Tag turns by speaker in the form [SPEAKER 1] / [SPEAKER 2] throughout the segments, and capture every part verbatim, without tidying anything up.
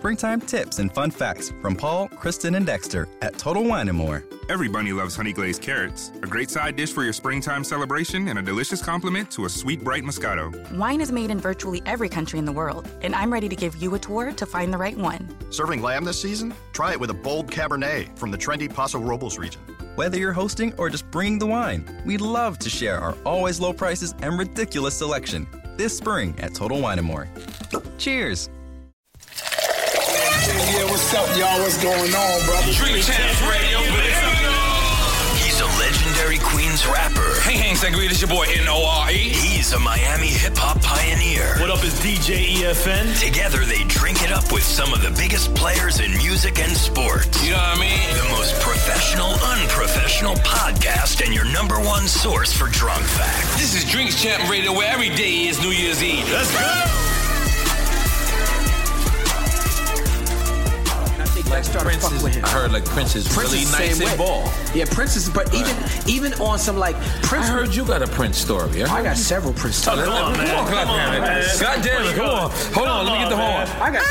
[SPEAKER 1] springtime tips and fun facts from Paul, Kristen, and Dexter at Total Wine and More.
[SPEAKER 2] Everybody loves honey glazed carrots. A great side dish for your springtime celebration and a delicious complement to a sweet, bright Moscato.
[SPEAKER 3] Wine is made in virtually every country in the world, and I'm ready to give you a tour to find the right one.
[SPEAKER 4] Serving lamb this season? Try it with a bold Cabernet from the trendy Paso Robles region.
[SPEAKER 1] Whether you're hosting or just bringing the wine, we'd love to share our always low prices and ridiculous selection this spring at Total Wine and More. Cheers!
[SPEAKER 5] Yeah, what's up, y'all? What's going on, brother?
[SPEAKER 6] Drink Champs Radio, baby. He's a legendary Queens rapper.
[SPEAKER 7] Hey, hey, Sangria, this your boy N O R E.
[SPEAKER 6] He's a Miami hip-hop pioneer.
[SPEAKER 7] What up, is D J E F N?
[SPEAKER 6] Together, they drink it up with some of the biggest players in music and sports.
[SPEAKER 7] You know what I mean?
[SPEAKER 6] The most professional, unprofessional podcast and your number one source for drunk facts.
[SPEAKER 7] This is Drinks Champ Radio, where every day is New Year's Eve. Let's go!
[SPEAKER 8] Like Prince is,
[SPEAKER 9] with him.
[SPEAKER 8] I heard like Prince is
[SPEAKER 9] Prince
[SPEAKER 8] really
[SPEAKER 9] is
[SPEAKER 8] nice and ball.
[SPEAKER 9] Yeah, Prince is, but even
[SPEAKER 8] right.
[SPEAKER 9] even on some like Prince.
[SPEAKER 8] I heard you got a Prince story. I,
[SPEAKER 9] I got several Prince stories.
[SPEAKER 8] Oh, come on, man. Come on,
[SPEAKER 7] come on,
[SPEAKER 8] man.
[SPEAKER 7] man.
[SPEAKER 8] God damn it, come on. Hold on, let me get the horn.
[SPEAKER 9] I got.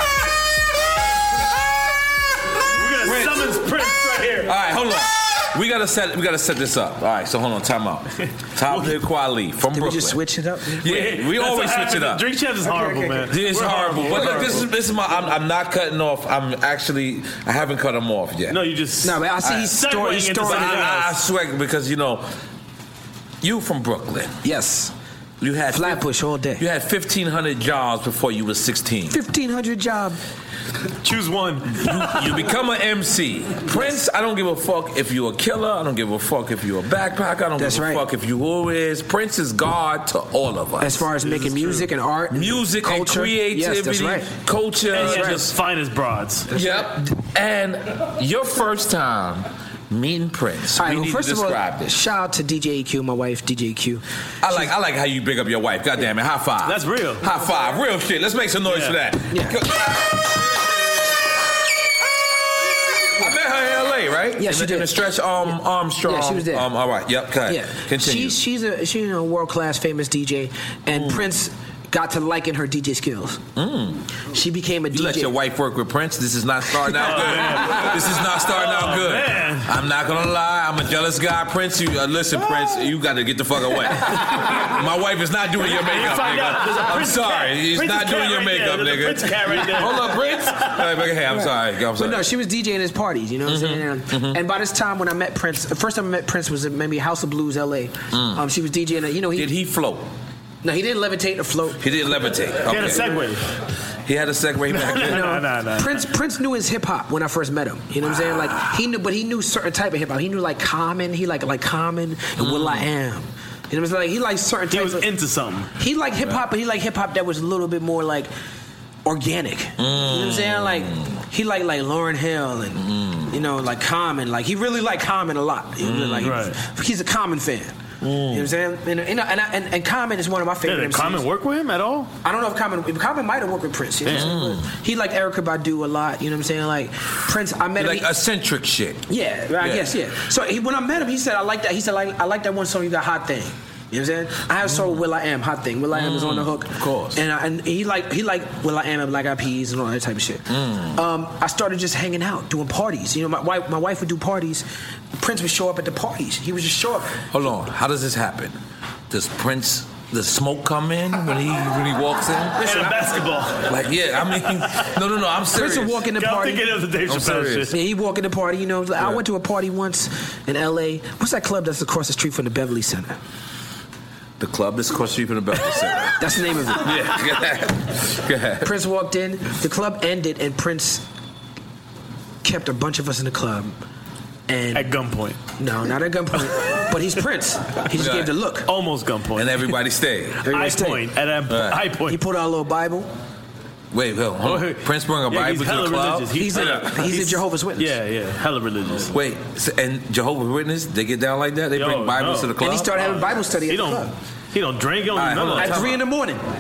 [SPEAKER 7] We're gonna summons Prince right here.
[SPEAKER 8] All right, hold on. We gotta set we gotta set this up. All right, so hold on, time out. Talib Kweli from
[SPEAKER 9] Did
[SPEAKER 8] Brooklyn.
[SPEAKER 9] we just switch it up?
[SPEAKER 8] Yeah, we always switch it up.
[SPEAKER 7] Drink Champs is horrible,
[SPEAKER 9] okay, okay.
[SPEAKER 7] man.
[SPEAKER 8] Yeah, it's
[SPEAKER 7] We're
[SPEAKER 8] horrible. But look, this is this is my. I'm, I'm not cutting off. I'm actually. I haven't cut him off yet.
[SPEAKER 7] No, you just.
[SPEAKER 9] No, but I see
[SPEAKER 7] Right.
[SPEAKER 9] he's story. He's
[SPEAKER 7] Segueing into
[SPEAKER 9] story.
[SPEAKER 7] something
[SPEAKER 8] I, I
[SPEAKER 7] else.
[SPEAKER 8] swear because you know, you from Brooklyn.
[SPEAKER 9] Yes.
[SPEAKER 8] You had
[SPEAKER 9] Flatbush all day.
[SPEAKER 8] You had fifteen hundred jobs before you was sixteen.
[SPEAKER 9] Fifteen hundred job.
[SPEAKER 7] Choose one.
[SPEAKER 8] You, you become an M C. Prince, I don't give a fuck if you're a killer. I don't give a fuck if you're a backpacker. I don't
[SPEAKER 9] That's
[SPEAKER 8] give a
[SPEAKER 9] right.
[SPEAKER 8] fuck if you who is. Prince is God to all of us.
[SPEAKER 9] As far as making music and art,
[SPEAKER 8] Music
[SPEAKER 9] culture,
[SPEAKER 8] and creativity,
[SPEAKER 9] yes, that's right.
[SPEAKER 8] culture.
[SPEAKER 7] And he had
[SPEAKER 8] just
[SPEAKER 7] the finest broads.
[SPEAKER 8] Yep. And your first time meeting Prince.
[SPEAKER 9] All right,
[SPEAKER 8] we
[SPEAKER 9] well,
[SPEAKER 8] need
[SPEAKER 9] first
[SPEAKER 8] to
[SPEAKER 9] of all,
[SPEAKER 8] describe this.
[SPEAKER 9] shout out to D J E Q, my wife, D J E Q.
[SPEAKER 8] I like I like how you big up your wife. God damn it. High five.
[SPEAKER 7] That's real.
[SPEAKER 8] High five. Real shit. Let's make some noise
[SPEAKER 7] Yeah.
[SPEAKER 8] for that.
[SPEAKER 9] Yeah.
[SPEAKER 8] I met her in L A, right?
[SPEAKER 9] Yeah,
[SPEAKER 8] in
[SPEAKER 9] she
[SPEAKER 8] the,
[SPEAKER 9] did.
[SPEAKER 8] In the Stretch um, Armstrong.
[SPEAKER 9] Yeah, she was there.
[SPEAKER 8] Um, all right. Yep. Okay.
[SPEAKER 9] Yeah,
[SPEAKER 8] Continue.
[SPEAKER 9] she's she's a she's a world class famous D J, and Prince got to liking her D J skills.
[SPEAKER 8] Mm.
[SPEAKER 9] She became a
[SPEAKER 8] You
[SPEAKER 9] D J.
[SPEAKER 8] let your wife work with Prince. This is not starting out good. This is not starting out good.
[SPEAKER 7] man.
[SPEAKER 8] I'm not gonna lie. I'm a jealous guy. Prince, you uh, listen, Prince. You got to get the fuck away. My wife is not doing your makeup,
[SPEAKER 7] Find out. There's a
[SPEAKER 8] nigga. I'm
[SPEAKER 7] Prince
[SPEAKER 8] sorry.
[SPEAKER 7] cat.
[SPEAKER 8] He's
[SPEAKER 7] Prince
[SPEAKER 8] not
[SPEAKER 7] cat
[SPEAKER 8] doing your
[SPEAKER 7] right there.
[SPEAKER 8] makeup,
[SPEAKER 7] There's a
[SPEAKER 8] nigga.
[SPEAKER 7] Prince cat right there.
[SPEAKER 8] Hold up, Prince. Hey, hey, I'm sorry. I'm
[SPEAKER 9] But
[SPEAKER 8] sorry.
[SPEAKER 9] no, she was DJing his parties, you know what I'm saying? And by this time when I met Prince, the first time I met Prince was at maybe House of Blues, L A. Um, she was DJing, you know, he
[SPEAKER 8] Did he float?
[SPEAKER 9] no, he didn't levitate or float.
[SPEAKER 8] He didn't levitate. Okay.
[SPEAKER 7] He had a segue.
[SPEAKER 8] He had a segue back then.
[SPEAKER 9] You know,
[SPEAKER 7] Nah, nah, nah.
[SPEAKER 9] Prince Prince knew his hip hop when I first met him. You know what I'm saying? Like he knew, but he knew certain type of hip hop. He knew like Common. He like like Common and Will I Am. You know what I'm saying? Like he liked certain
[SPEAKER 7] He
[SPEAKER 9] types
[SPEAKER 7] was
[SPEAKER 9] of,
[SPEAKER 7] into something.
[SPEAKER 9] He liked hip hop, but he liked hip hop that was a little bit more like organic. You know what I'm saying? Like he liked like Lauryn Hill and you know like Common. Like he really liked Common a lot. He really like
[SPEAKER 7] right.
[SPEAKER 9] he's a Common fan. You know what I'm saying? And and, and, and, and Common is one of my favorite.
[SPEAKER 7] Did
[SPEAKER 9] M Cs.
[SPEAKER 7] Common work with him at all?
[SPEAKER 9] I don't know if Common Common might have worked with Prince. You know what I'm saying? But he liked Erykah Badu a lot. You know what I'm saying? Like Prince, I met
[SPEAKER 8] Like
[SPEAKER 9] him. he-
[SPEAKER 8] eccentric shit.
[SPEAKER 9] yeah, I
[SPEAKER 8] Yeah.
[SPEAKER 9] guess yeah. So he, when I met him, he said I like that. He said like I like that one song you got, Hot Thing. You know what I'm saying? I have song Will I Am, Hot Thing. Will I Am is on the hook,
[SPEAKER 8] of course.
[SPEAKER 9] And I, and he like he like Will I Am and Black Eyed Peas and all that type of shit. Um, I started just hanging out, doing parties. You know, my wife my wife would do parties. Prince would show up at the parties. He would just show up.
[SPEAKER 8] Hold on. How does this happen? Does Prince, does smoke come in when he when he walks in?
[SPEAKER 7] And a basketball.
[SPEAKER 8] Like, yeah, I mean, no, no, no, I'm serious.
[SPEAKER 9] Prince would walk in the
[SPEAKER 7] I'm
[SPEAKER 9] party.
[SPEAKER 7] thinking of the Dave
[SPEAKER 8] I'm
[SPEAKER 7] Chappelle
[SPEAKER 8] serious.
[SPEAKER 7] shit.
[SPEAKER 9] Yeah, he walk in the party. You know, like, I went to a party once in L A. What's that club that's across the street from the Beverly Center?
[SPEAKER 8] The club is across the street from the Beverly Center.
[SPEAKER 9] That's the name of it.
[SPEAKER 8] Yeah, go ahead. Go ahead.
[SPEAKER 9] Prince walked in, the club ended, and Prince kept a bunch of us in the club. And
[SPEAKER 7] At gunpoint.
[SPEAKER 9] no, not at gunpoint, but he's Prince. He just
[SPEAKER 8] Right.
[SPEAKER 9] gave the look.
[SPEAKER 7] Almost gunpoint.
[SPEAKER 8] And everybody stayed.
[SPEAKER 9] Everybody
[SPEAKER 7] High
[SPEAKER 9] stayed.
[SPEAKER 7] point. At a
[SPEAKER 8] Right.
[SPEAKER 7] high
[SPEAKER 9] He
[SPEAKER 7] point.
[SPEAKER 9] pulled out a little Bible.
[SPEAKER 8] Wait, hold on.
[SPEAKER 7] Oh,
[SPEAKER 8] Prince brought a
[SPEAKER 7] yeah,
[SPEAKER 8] Bible
[SPEAKER 7] he's
[SPEAKER 8] to
[SPEAKER 7] hella
[SPEAKER 8] the club?
[SPEAKER 7] religious.
[SPEAKER 9] He's a- he's a Jehovah's Witness.
[SPEAKER 7] Yeah, yeah. Hella religious.
[SPEAKER 8] Wait, so, and Jehovah's Witness, they get down like that? They
[SPEAKER 7] Yo,
[SPEAKER 8] bring Bibles
[SPEAKER 7] no.
[SPEAKER 8] to the club?
[SPEAKER 9] And he started having Bible study
[SPEAKER 7] He
[SPEAKER 9] at the
[SPEAKER 7] don't,
[SPEAKER 9] club.
[SPEAKER 7] he don't drink. He don't
[SPEAKER 8] All right,
[SPEAKER 7] do none
[SPEAKER 8] hold
[SPEAKER 7] of
[SPEAKER 8] on.
[SPEAKER 7] that.
[SPEAKER 9] At three in the morning.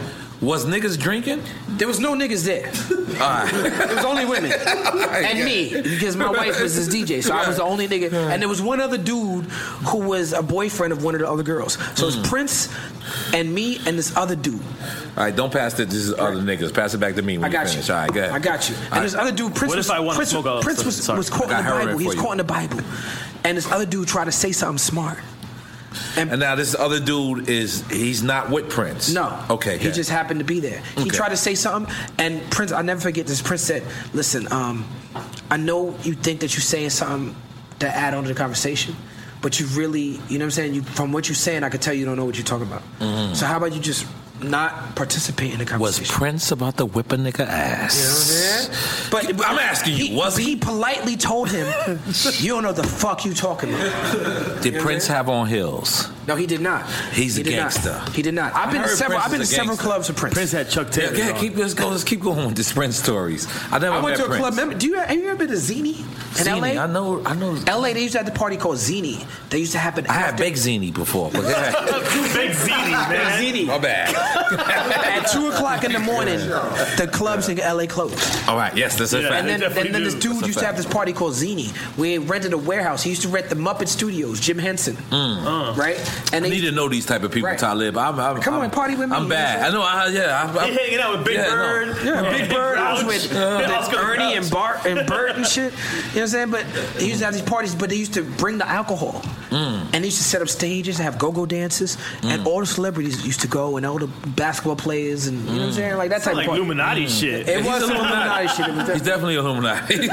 [SPEAKER 8] Was niggas drinking?
[SPEAKER 9] There was no niggas there.
[SPEAKER 8] All right.
[SPEAKER 9] It was only women. And me, because my wife was this D J, so I was the only nigga. And there was one other dude who was a boyfriend of one of the other girls. So it was Prince and me and this other dude.
[SPEAKER 8] All right, don't pass it to these other niggas. Pass it back to me when
[SPEAKER 9] I got
[SPEAKER 8] you finish.
[SPEAKER 9] you.
[SPEAKER 8] All right, go ahead.
[SPEAKER 9] I got you. And
[SPEAKER 8] All
[SPEAKER 9] this
[SPEAKER 8] right.
[SPEAKER 9] other dude, Prince
[SPEAKER 10] What
[SPEAKER 9] was,
[SPEAKER 10] if I wanna
[SPEAKER 9] Prince,
[SPEAKER 10] smoke all
[SPEAKER 9] Prince
[SPEAKER 10] this?
[SPEAKER 9] was,
[SPEAKER 10] Sorry.
[SPEAKER 9] was caught
[SPEAKER 8] I
[SPEAKER 9] in
[SPEAKER 8] got
[SPEAKER 9] the
[SPEAKER 8] heroin
[SPEAKER 9] Bible. He
[SPEAKER 8] for
[SPEAKER 9] was
[SPEAKER 8] you.
[SPEAKER 9] caught in the Bible. And this other dude tried to say something smart.
[SPEAKER 8] And, and now this other dude is, he's not with Prince.
[SPEAKER 9] No.
[SPEAKER 8] Okay,
[SPEAKER 9] He
[SPEAKER 8] good.
[SPEAKER 9] just happened to be there. He
[SPEAKER 8] Okay.
[SPEAKER 9] tried to say something, and Prince, I'll never forget this. Prince said, listen, um, I know you think that you're saying something to add on to the conversation, but you really, you know what I'm saying? You, from what you're saying, I could tell you don't know what you're talking about.
[SPEAKER 8] Mhm.
[SPEAKER 9] So how about you just not participate in the
[SPEAKER 8] Was
[SPEAKER 9] conversation?
[SPEAKER 8] Prince about to whip a nigga ass?
[SPEAKER 9] You know what I'm saying? But, but
[SPEAKER 8] I'm asking you,
[SPEAKER 9] he,
[SPEAKER 8] was he?
[SPEAKER 9] He politely told him, you don't know what the fuck you talking about.
[SPEAKER 8] Did
[SPEAKER 9] You know
[SPEAKER 8] Prince
[SPEAKER 9] what I'm
[SPEAKER 8] have on heels?
[SPEAKER 9] No, he did not.
[SPEAKER 8] He's
[SPEAKER 9] he
[SPEAKER 8] a
[SPEAKER 9] did
[SPEAKER 8] gangster.
[SPEAKER 9] Not. He did not. I've
[SPEAKER 8] I
[SPEAKER 9] been to
[SPEAKER 8] heard
[SPEAKER 9] several.
[SPEAKER 8] Prince
[SPEAKER 9] I've been to
[SPEAKER 8] is a
[SPEAKER 9] several
[SPEAKER 8] gangster.
[SPEAKER 9] clubs with Prince.
[SPEAKER 10] Prince had Chuck
[SPEAKER 8] Yeah,
[SPEAKER 10] Taylor.
[SPEAKER 8] yeah,
[SPEAKER 10] on.
[SPEAKER 8] keep let's go. Let's keep going with this Prince stories. I never
[SPEAKER 9] I went
[SPEAKER 8] met
[SPEAKER 9] to a
[SPEAKER 8] Prince.
[SPEAKER 9] club. Remember, do you have you ever been to Zini in
[SPEAKER 8] Zini,
[SPEAKER 9] L A?
[SPEAKER 8] I know. I know.
[SPEAKER 9] L A, they used to have the party called Zini. They used to happen.
[SPEAKER 8] I had
[SPEAKER 9] after-
[SPEAKER 8] Big Zini before. But
[SPEAKER 10] Big Zini, man.
[SPEAKER 9] Zini.
[SPEAKER 8] my bad.
[SPEAKER 9] At two o'clock in the morning, the clubs in L A closed.
[SPEAKER 8] All right. Yes, that's a
[SPEAKER 10] Yeah,
[SPEAKER 8] fact.
[SPEAKER 9] And then,
[SPEAKER 10] definitely
[SPEAKER 9] and then this
[SPEAKER 10] do.
[SPEAKER 9] dude
[SPEAKER 8] That's a
[SPEAKER 9] used to have
[SPEAKER 8] fact.
[SPEAKER 9] this party called Zini, where he rented a warehouse. He used to rent the Muppet Studios, Jim Henson, right? And
[SPEAKER 8] I
[SPEAKER 9] they
[SPEAKER 8] need to know these type of people,
[SPEAKER 9] Right.
[SPEAKER 8] Talib. I'm, I'm,
[SPEAKER 9] Come on,
[SPEAKER 8] I'm-
[SPEAKER 9] party with me.
[SPEAKER 8] I'm bad. I know. I, yeah. I'm, I'm,
[SPEAKER 10] He hanging out with Big
[SPEAKER 8] Yeah, no.
[SPEAKER 10] Bird.
[SPEAKER 9] Yeah, Big Bird. I was with,
[SPEAKER 10] Yeah,
[SPEAKER 9] with
[SPEAKER 10] Oscar
[SPEAKER 9] Ernie
[SPEAKER 10] Crouch.
[SPEAKER 9] and Bart and Bert and shit. You know what I'm saying? But he used to have these parties, but they used to bring the alcohol.
[SPEAKER 8] Mm.
[SPEAKER 9] And they used to set up stages and have go-go dances. And all the celebrities used to go, and all the basketball players, and you know what I'm saying? Like that type
[SPEAKER 10] Like
[SPEAKER 9] of party.
[SPEAKER 10] Illuminati shit.
[SPEAKER 9] It
[SPEAKER 8] He's
[SPEAKER 9] was some Illuminati shit. It was
[SPEAKER 8] He's definitely Illuminati.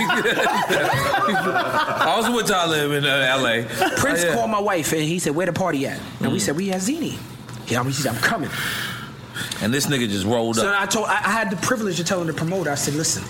[SPEAKER 8] I was with Talib in uh, L A.
[SPEAKER 9] Prince
[SPEAKER 8] Yeah.
[SPEAKER 9] called my wife, and he said, where the party at? And we said, we at Zini. Yeah, he said, I'm coming.
[SPEAKER 8] And this nigga just rolled
[SPEAKER 9] So
[SPEAKER 8] up.
[SPEAKER 9] I told, I, I had the privilege of telling the promoter, I said, listen,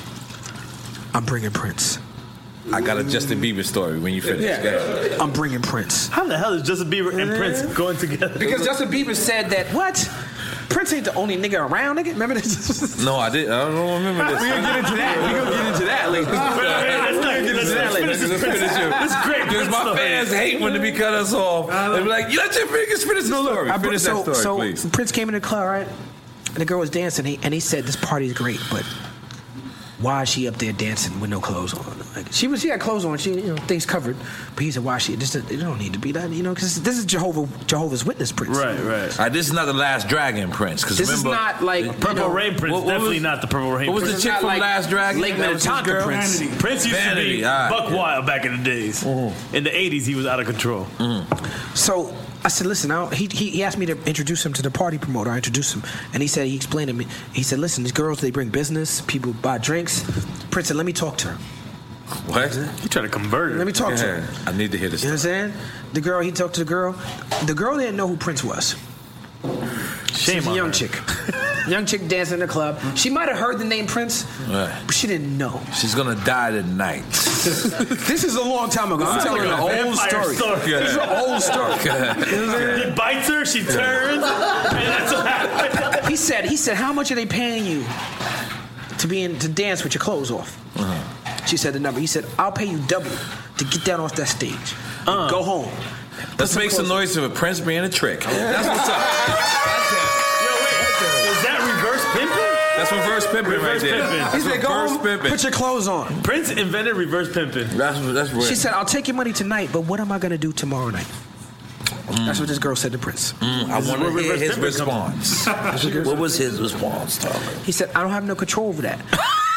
[SPEAKER 9] I'm bringing Prince.
[SPEAKER 8] I got a Justin Bieber story when you finish. Go ahead.
[SPEAKER 9] I'm bringing Prince.
[SPEAKER 10] How the hell is Justin Bieber and Prince going together?
[SPEAKER 9] Because Justin Bieber said that, what? Prince ain't the only nigga around, nigga. Remember this?
[SPEAKER 8] No, I did. I don't remember this.
[SPEAKER 9] We're gonna get into that. We're gonna get into that later.
[SPEAKER 10] Let's finish this Prince. This is great.
[SPEAKER 8] Because my
[SPEAKER 10] Prince
[SPEAKER 8] fans
[SPEAKER 10] story.
[SPEAKER 8] hate when they be cut us off. They be like, you let your fingers finish the story.
[SPEAKER 9] I br-
[SPEAKER 8] Finish
[SPEAKER 9] so,
[SPEAKER 8] that story,
[SPEAKER 9] so
[SPEAKER 8] please.
[SPEAKER 9] Prince came in the club, right? And the girl was dancing, and he, and he said, this party is great, but why is she up there dancing with no clothes on? Like, she was, she had clothes on, she, you know, things covered. But he said, why is she? This, it don't need to be that, you know, because this is Jehovah, Jehovah's Witness Prince.
[SPEAKER 10] Right, right.
[SPEAKER 8] All right, this is not the Last Dragon Prince. Because
[SPEAKER 9] This is
[SPEAKER 8] remember,
[SPEAKER 9] not like
[SPEAKER 10] Purple
[SPEAKER 9] you know,
[SPEAKER 10] Rain Prince.
[SPEAKER 8] what- what
[SPEAKER 10] Definitely
[SPEAKER 8] was-
[SPEAKER 10] not the Purple Rain
[SPEAKER 8] what was
[SPEAKER 10] Prince.
[SPEAKER 8] the chick
[SPEAKER 9] not
[SPEAKER 8] from
[SPEAKER 9] like
[SPEAKER 8] Last Dragon?
[SPEAKER 9] Lake
[SPEAKER 8] That was his
[SPEAKER 9] Minnetonka
[SPEAKER 8] girl?
[SPEAKER 9] Prince.
[SPEAKER 10] Prince used
[SPEAKER 8] Vanity,
[SPEAKER 10] to be
[SPEAKER 8] all right.
[SPEAKER 10] buck wild back in the days. In the eighties, he was out of control.
[SPEAKER 9] So I said, listen, I don't, he, he he asked me to introduce him to the party promoter. I introduced him, and he said he explained to me. He said, listen, these girls, they bring business. People buy drinks. Prince said, let me talk to her.
[SPEAKER 8] What?
[SPEAKER 10] He tried to convert her.
[SPEAKER 9] Let me talk to
[SPEAKER 8] Yeah,
[SPEAKER 9] her.
[SPEAKER 8] I need to hear this.
[SPEAKER 9] You know what I'm saying? The girl, he talked to the girl. The girl didn't know who Prince was.
[SPEAKER 10] Shame
[SPEAKER 9] She's a
[SPEAKER 10] on
[SPEAKER 9] young
[SPEAKER 10] her.
[SPEAKER 9] chick. Young chick dancing in the club. She might have heard the name Prince,
[SPEAKER 8] Right.
[SPEAKER 9] but she didn't know.
[SPEAKER 8] She's gonna die tonight.
[SPEAKER 9] This is a long time ago. I'm telling
[SPEAKER 10] like
[SPEAKER 9] her
[SPEAKER 10] a
[SPEAKER 9] the old
[SPEAKER 10] vampire
[SPEAKER 9] story.
[SPEAKER 10] story.
[SPEAKER 9] This is an old story. You know what I'm saying?
[SPEAKER 10] He bites her, she turns, and that's what happened.
[SPEAKER 9] He said, he said, how much are they paying you to be in to dance with your clothes off? She said the number. He said, I'll pay you double to get down off that stage.
[SPEAKER 10] Uh.
[SPEAKER 9] Go home.
[SPEAKER 8] Let's make some noise of a Prince being a trick. That's what's up.
[SPEAKER 10] Yo, wait, is that reverse pimping?
[SPEAKER 8] That's reverse pimping right
[SPEAKER 10] Reverse
[SPEAKER 8] there.
[SPEAKER 10] pimping.
[SPEAKER 9] He
[SPEAKER 8] That's
[SPEAKER 9] said, go
[SPEAKER 8] reverse
[SPEAKER 9] home,
[SPEAKER 8] pimping.
[SPEAKER 9] put your clothes on.
[SPEAKER 10] Prince invented reverse pimping.
[SPEAKER 8] That's that's real.
[SPEAKER 9] She said, I'll take your money tonight, but what am I going to do tomorrow night? That's what this girl said to Prince.
[SPEAKER 8] Mm, I
[SPEAKER 10] This is
[SPEAKER 8] want to
[SPEAKER 10] where
[SPEAKER 8] hear
[SPEAKER 10] reverse
[SPEAKER 8] his
[SPEAKER 10] pimping comes
[SPEAKER 8] response. What was his response, Tyler?
[SPEAKER 9] He said, I don't have no control over that.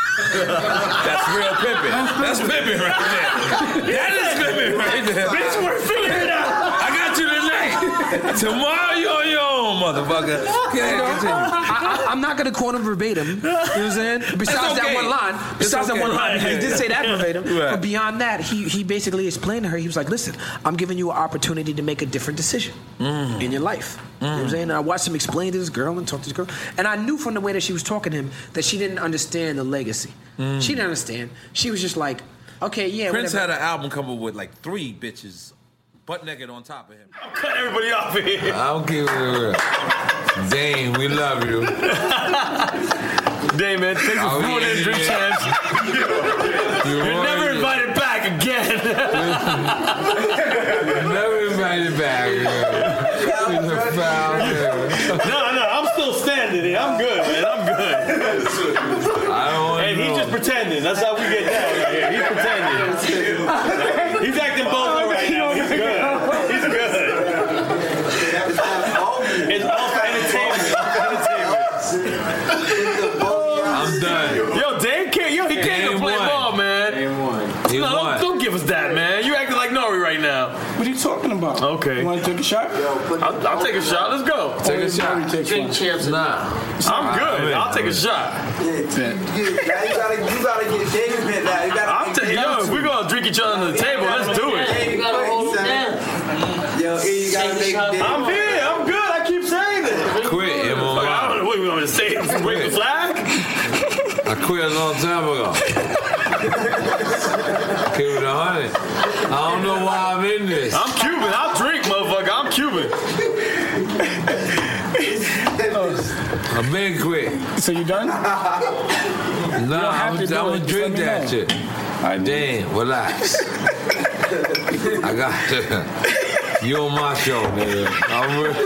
[SPEAKER 8] That's real pimping. That's pimping right there. That is pimping right there.
[SPEAKER 10] Bitch, we're figuring it out.
[SPEAKER 8] I got you tonight. Tomorrow you're on your own, motherfucker. Okay, continue.
[SPEAKER 9] I, I, I'm not going to quote him verbatim. You know what I'm saying? Besides
[SPEAKER 8] okay.
[SPEAKER 9] that one line. Besides
[SPEAKER 8] okay.
[SPEAKER 9] that one line.
[SPEAKER 10] Right.
[SPEAKER 9] He did say that verbatim.
[SPEAKER 8] Right.
[SPEAKER 9] But beyond that, he, he basically explained to her, he was like, listen, I'm giving you an opportunity to make a different decision
[SPEAKER 8] Mm.
[SPEAKER 9] in your life. You know what I'm saying? And I watched him explain to this girl and talk to this girl. And I knew from the way that she was talking to him that she didn't understand the legacy. She didn't understand. She was just like, okay, yeah,
[SPEAKER 8] Prince
[SPEAKER 9] whatever.
[SPEAKER 8] had an album come up with like three bitches butt naked on top of him.
[SPEAKER 10] Cut everybody off here.
[SPEAKER 8] I don't give a real. Dane, we love you.
[SPEAKER 10] Day, man, thanks for
[SPEAKER 8] Oh,
[SPEAKER 10] ruining
[SPEAKER 8] yeah,
[SPEAKER 10] the drink
[SPEAKER 8] yeah.
[SPEAKER 10] champs.
[SPEAKER 8] You're
[SPEAKER 10] You're never invited back again.
[SPEAKER 8] Never invited back. He's a foul.
[SPEAKER 10] no, no, I'm still standard here. I'm good, man. I'm good.
[SPEAKER 8] I don't
[SPEAKER 10] And he's just pretending. That's how we get down right here. He's pretending. He's acting bold right now. He's good. He's good. It's all for entertainment.
[SPEAKER 8] I'm done.
[SPEAKER 10] Yo, Dave can't. Yo, he can't even play ball, man.
[SPEAKER 8] He
[SPEAKER 10] no,
[SPEAKER 8] won.
[SPEAKER 10] don't, don't give us that, man. You acting like Nori right now.
[SPEAKER 5] What are you talking about?
[SPEAKER 10] Okay.
[SPEAKER 5] You want to take a shot?
[SPEAKER 10] I'll, I'll take a shot. Let's go.
[SPEAKER 8] Take a shot.
[SPEAKER 5] Take one.
[SPEAKER 8] Nah.
[SPEAKER 10] I'm good. I'll take a shot.
[SPEAKER 11] Yeah, you, you, now you gotta, you gotta get David bit now. You gotta
[SPEAKER 10] I'm taking. Yo, if we're gonna drink each other under the table, let's do it.
[SPEAKER 11] You gotta hold it down. Yo, you gotta make David.
[SPEAKER 10] I'm here. I'm good. I keep saying it.
[SPEAKER 8] Quit,
[SPEAKER 10] I don't know what we want to say. Break the flag.
[SPEAKER 8] I quit a long time ago. Keep it a hundred. I don't know why I'm in this.
[SPEAKER 10] I'm Cuban. I'll drink, motherfucker. I'm Cuban.
[SPEAKER 8] I've been quit.
[SPEAKER 5] So you done?
[SPEAKER 8] Nah, I'm, I'm gonna drink that shit.
[SPEAKER 5] Right,
[SPEAKER 8] damn, relax. I got to. You on my show, nigga. I'm re-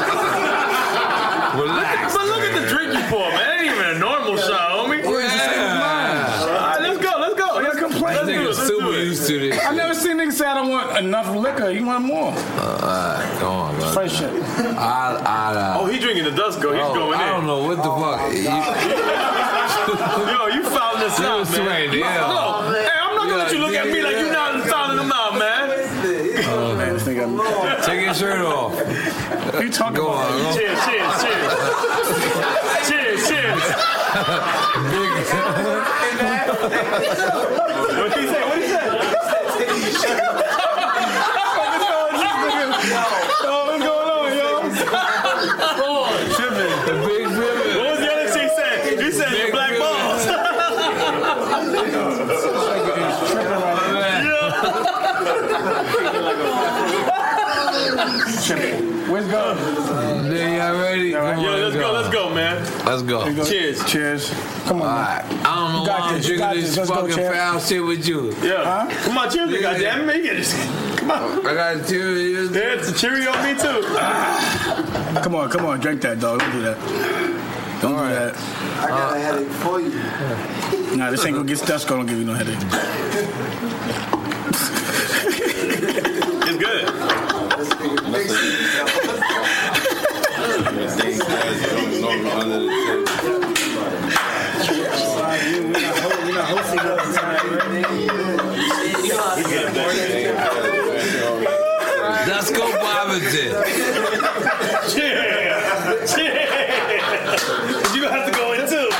[SPEAKER 8] relax.
[SPEAKER 10] But look at the drink you pour, man. That ain't even a normal shot, homie.
[SPEAKER 5] Yeah.
[SPEAKER 10] All right, let's go. Let's go. Let's
[SPEAKER 5] complain.
[SPEAKER 10] Let's do it.
[SPEAKER 8] Nigga
[SPEAKER 10] Let's
[SPEAKER 8] super
[SPEAKER 10] do it.
[SPEAKER 8] used to this.
[SPEAKER 5] I've never seen niggas say I don't want enough liquor. You want more?
[SPEAKER 8] Uh, alright, come on, bro.
[SPEAKER 5] Fresh shit.
[SPEAKER 8] I, I, uh,
[SPEAKER 10] Oh, he drinking the Dusko. He's
[SPEAKER 8] oh,
[SPEAKER 10] going in.
[SPEAKER 8] I don't know what the fuck.
[SPEAKER 10] Yo, you found this out, man.
[SPEAKER 8] Right there.
[SPEAKER 10] No, hey, I'm not gonna let you look at me like you not fouling them out, man.
[SPEAKER 5] Oh, man, this nigga.
[SPEAKER 8] Take your shirt off.
[SPEAKER 5] What you talking
[SPEAKER 8] Go
[SPEAKER 5] about?
[SPEAKER 8] on. Go.
[SPEAKER 10] Cheers, cheers, cheers. Cheers, cheers. What he say? What he say?
[SPEAKER 5] Yo, what's going on, yo?
[SPEAKER 10] Oh, tripping.
[SPEAKER 8] The big ribbon.
[SPEAKER 10] What was the other shit he said? He said the black balls.
[SPEAKER 5] Where's go?
[SPEAKER 8] Then y'all ready? Come
[SPEAKER 10] Yo,
[SPEAKER 8] on,
[SPEAKER 10] let's go, let's go, man.
[SPEAKER 8] Let's go.
[SPEAKER 10] Cheers.
[SPEAKER 5] Cheers. Come on,
[SPEAKER 8] All
[SPEAKER 5] man.
[SPEAKER 8] right. I don't know
[SPEAKER 5] You got
[SPEAKER 8] why I'm
[SPEAKER 5] this, you got
[SPEAKER 8] drinking
[SPEAKER 5] this.
[SPEAKER 8] this
[SPEAKER 5] Let's go,
[SPEAKER 8] fucking
[SPEAKER 5] champ.
[SPEAKER 8] foul shit with you.
[SPEAKER 10] Yeah.
[SPEAKER 5] Huh?
[SPEAKER 10] Come on, cheers,
[SPEAKER 8] Yeah.
[SPEAKER 10] goddamn. Make it. Come on.
[SPEAKER 8] I got a Cheerios.
[SPEAKER 10] Yeah, it's a Cheerio on me, too.
[SPEAKER 5] Come on, come on. Drink that, dog. Don't do that. Don't do that.
[SPEAKER 11] I got a headache for you.
[SPEAKER 5] Nah, this ain't gonna get Dusko. Don't give you no headache.
[SPEAKER 10] It's good.
[SPEAKER 8] Let's go, Bobington.
[SPEAKER 10] Cheers. Cheers. You gonna have to go in, too.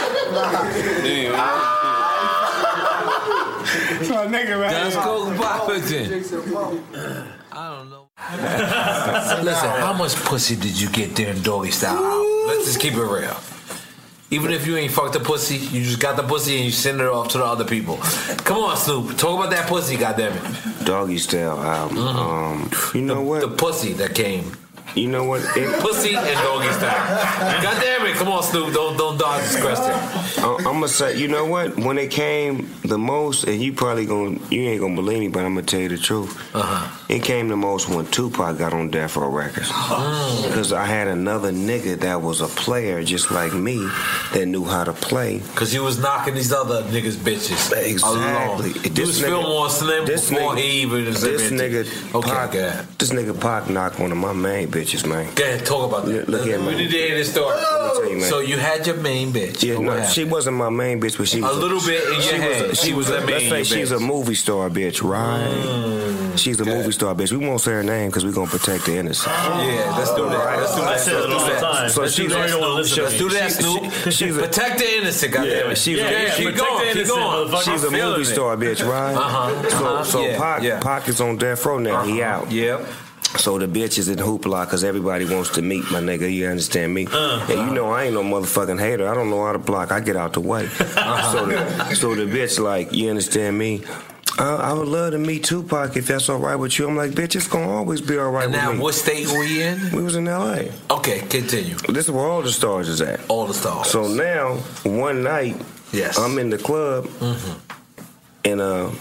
[SPEAKER 5] So, nigga, right?
[SPEAKER 8] Let's go, Bobington. I don't know. Listen, how much pussy did you get there in doggy style? Let's just keep it real. Even if you ain't fucked the pussy, you just got the pussy and you send it off to the other people. Come on, Snoop. Talk about that pussy, goddammit.
[SPEAKER 12] Doggy Style album.
[SPEAKER 8] Mm-hmm.
[SPEAKER 12] Um, you know what?
[SPEAKER 8] The pussy that came.
[SPEAKER 12] You know what? It,
[SPEAKER 8] Pussy and Doggy Style. God damn it. Come on, Snoop. Don't don't dodge this question.
[SPEAKER 12] I'm gonna say, you know what? When it came the most, and you probably gonna, you ain't gonna believe me, but I'm gonna tell you the truth.
[SPEAKER 8] Uh-huh.
[SPEAKER 12] It came the most when Tupac got on Death Row Records. Because I had another nigga that was a player just like me that knew how to play.
[SPEAKER 8] Because you was knocking these other niggas bitches.
[SPEAKER 12] Exactly.
[SPEAKER 8] Alone. You was filming on Slim
[SPEAKER 12] this
[SPEAKER 8] before
[SPEAKER 12] nigga,
[SPEAKER 8] he even
[SPEAKER 12] This nigga,
[SPEAKER 8] Okay,
[SPEAKER 12] Pac,
[SPEAKER 8] go ahead.
[SPEAKER 12] this nigga Pac knocked one of my main bitches, man.
[SPEAKER 8] Go ahead, talk about that.
[SPEAKER 12] Look, look here,
[SPEAKER 8] We
[SPEAKER 12] man.
[SPEAKER 8] need to hear this story.
[SPEAKER 12] Let me tell you, man.
[SPEAKER 8] So you had your main bitch.
[SPEAKER 12] Yeah,
[SPEAKER 8] But
[SPEAKER 12] no,
[SPEAKER 8] what
[SPEAKER 12] she
[SPEAKER 8] happened?
[SPEAKER 12] wasn't my main bitch, but she was
[SPEAKER 8] A little bit in your
[SPEAKER 12] she
[SPEAKER 8] head.
[SPEAKER 12] Was a,
[SPEAKER 8] She was a main
[SPEAKER 12] Let's say
[SPEAKER 8] bitch.
[SPEAKER 12] she's a movie star bitch, right?
[SPEAKER 8] Mm,
[SPEAKER 12] she's a
[SPEAKER 8] okay.
[SPEAKER 12] movie star bitch. We won't say her name because we're gonna protect the innocent.
[SPEAKER 8] Yeah, let's do that. Let's do
[SPEAKER 10] I
[SPEAKER 8] that.
[SPEAKER 10] said it all the time.
[SPEAKER 12] So
[SPEAKER 10] Let's
[SPEAKER 12] she's
[SPEAKER 10] do that. You don't want to listen
[SPEAKER 8] Let's
[SPEAKER 10] to me.
[SPEAKER 8] do that,
[SPEAKER 12] She-
[SPEAKER 8] Snoop.
[SPEAKER 12] she- she's a-
[SPEAKER 8] Protect the innocent, goddammit.
[SPEAKER 12] she's
[SPEAKER 8] yeah,
[SPEAKER 12] a-
[SPEAKER 8] yeah,
[SPEAKER 12] she-
[SPEAKER 8] keep
[SPEAKER 10] protect
[SPEAKER 8] going,
[SPEAKER 10] the
[SPEAKER 8] keep
[SPEAKER 10] innocent,
[SPEAKER 8] going.
[SPEAKER 10] motherfucker.
[SPEAKER 12] She's a
[SPEAKER 8] I'm feeling
[SPEAKER 12] movie
[SPEAKER 8] it.
[SPEAKER 12] star bitch, right?
[SPEAKER 8] Uh-huh,
[SPEAKER 12] So,
[SPEAKER 8] uh-huh,
[SPEAKER 12] so
[SPEAKER 8] yeah,
[SPEAKER 12] Pac,
[SPEAKER 8] yeah.
[SPEAKER 12] Pac is on death row now. He out.
[SPEAKER 8] Yep.
[SPEAKER 12] So the bitch is in hoopla because everybody wants to meet my nigga. You understand me?
[SPEAKER 8] Uh,
[SPEAKER 12] and you know I ain't no motherfucking hater. I don't know how to block. I get out the way. so, the, so the bitch like, you understand me? I, I would love to meet Tupac if that's all right with you. I'm like, bitch, it's gonna always be all right
[SPEAKER 8] And
[SPEAKER 12] with
[SPEAKER 8] now,
[SPEAKER 12] me.
[SPEAKER 8] what state were you in?
[SPEAKER 12] We was in L A.
[SPEAKER 8] Okay, continue.
[SPEAKER 12] This is where all the stars is at.
[SPEAKER 8] All the stars.
[SPEAKER 12] So now, one night,
[SPEAKER 8] yes,
[SPEAKER 12] I'm in the club,
[SPEAKER 8] mm-hmm.
[SPEAKER 12] and uh,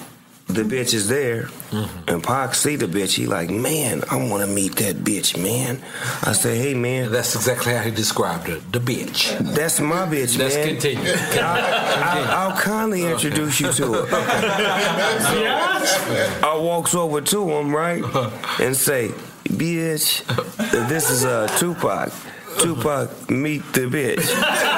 [SPEAKER 12] the bitch is there, mm-hmm. and Pac see the bitch. He like, man, I want to meet that bitch, man. I say, hey, man.
[SPEAKER 8] And that's exactly how he described her, the bitch.
[SPEAKER 12] That's my bitch,
[SPEAKER 8] Let's
[SPEAKER 12] man.
[SPEAKER 8] continue.
[SPEAKER 12] I'll, I'll, I'll kindly introduce you to her. So I walks over to him, right, and say, bitch, this is uh, Tupac. Tupac, meet the bitch.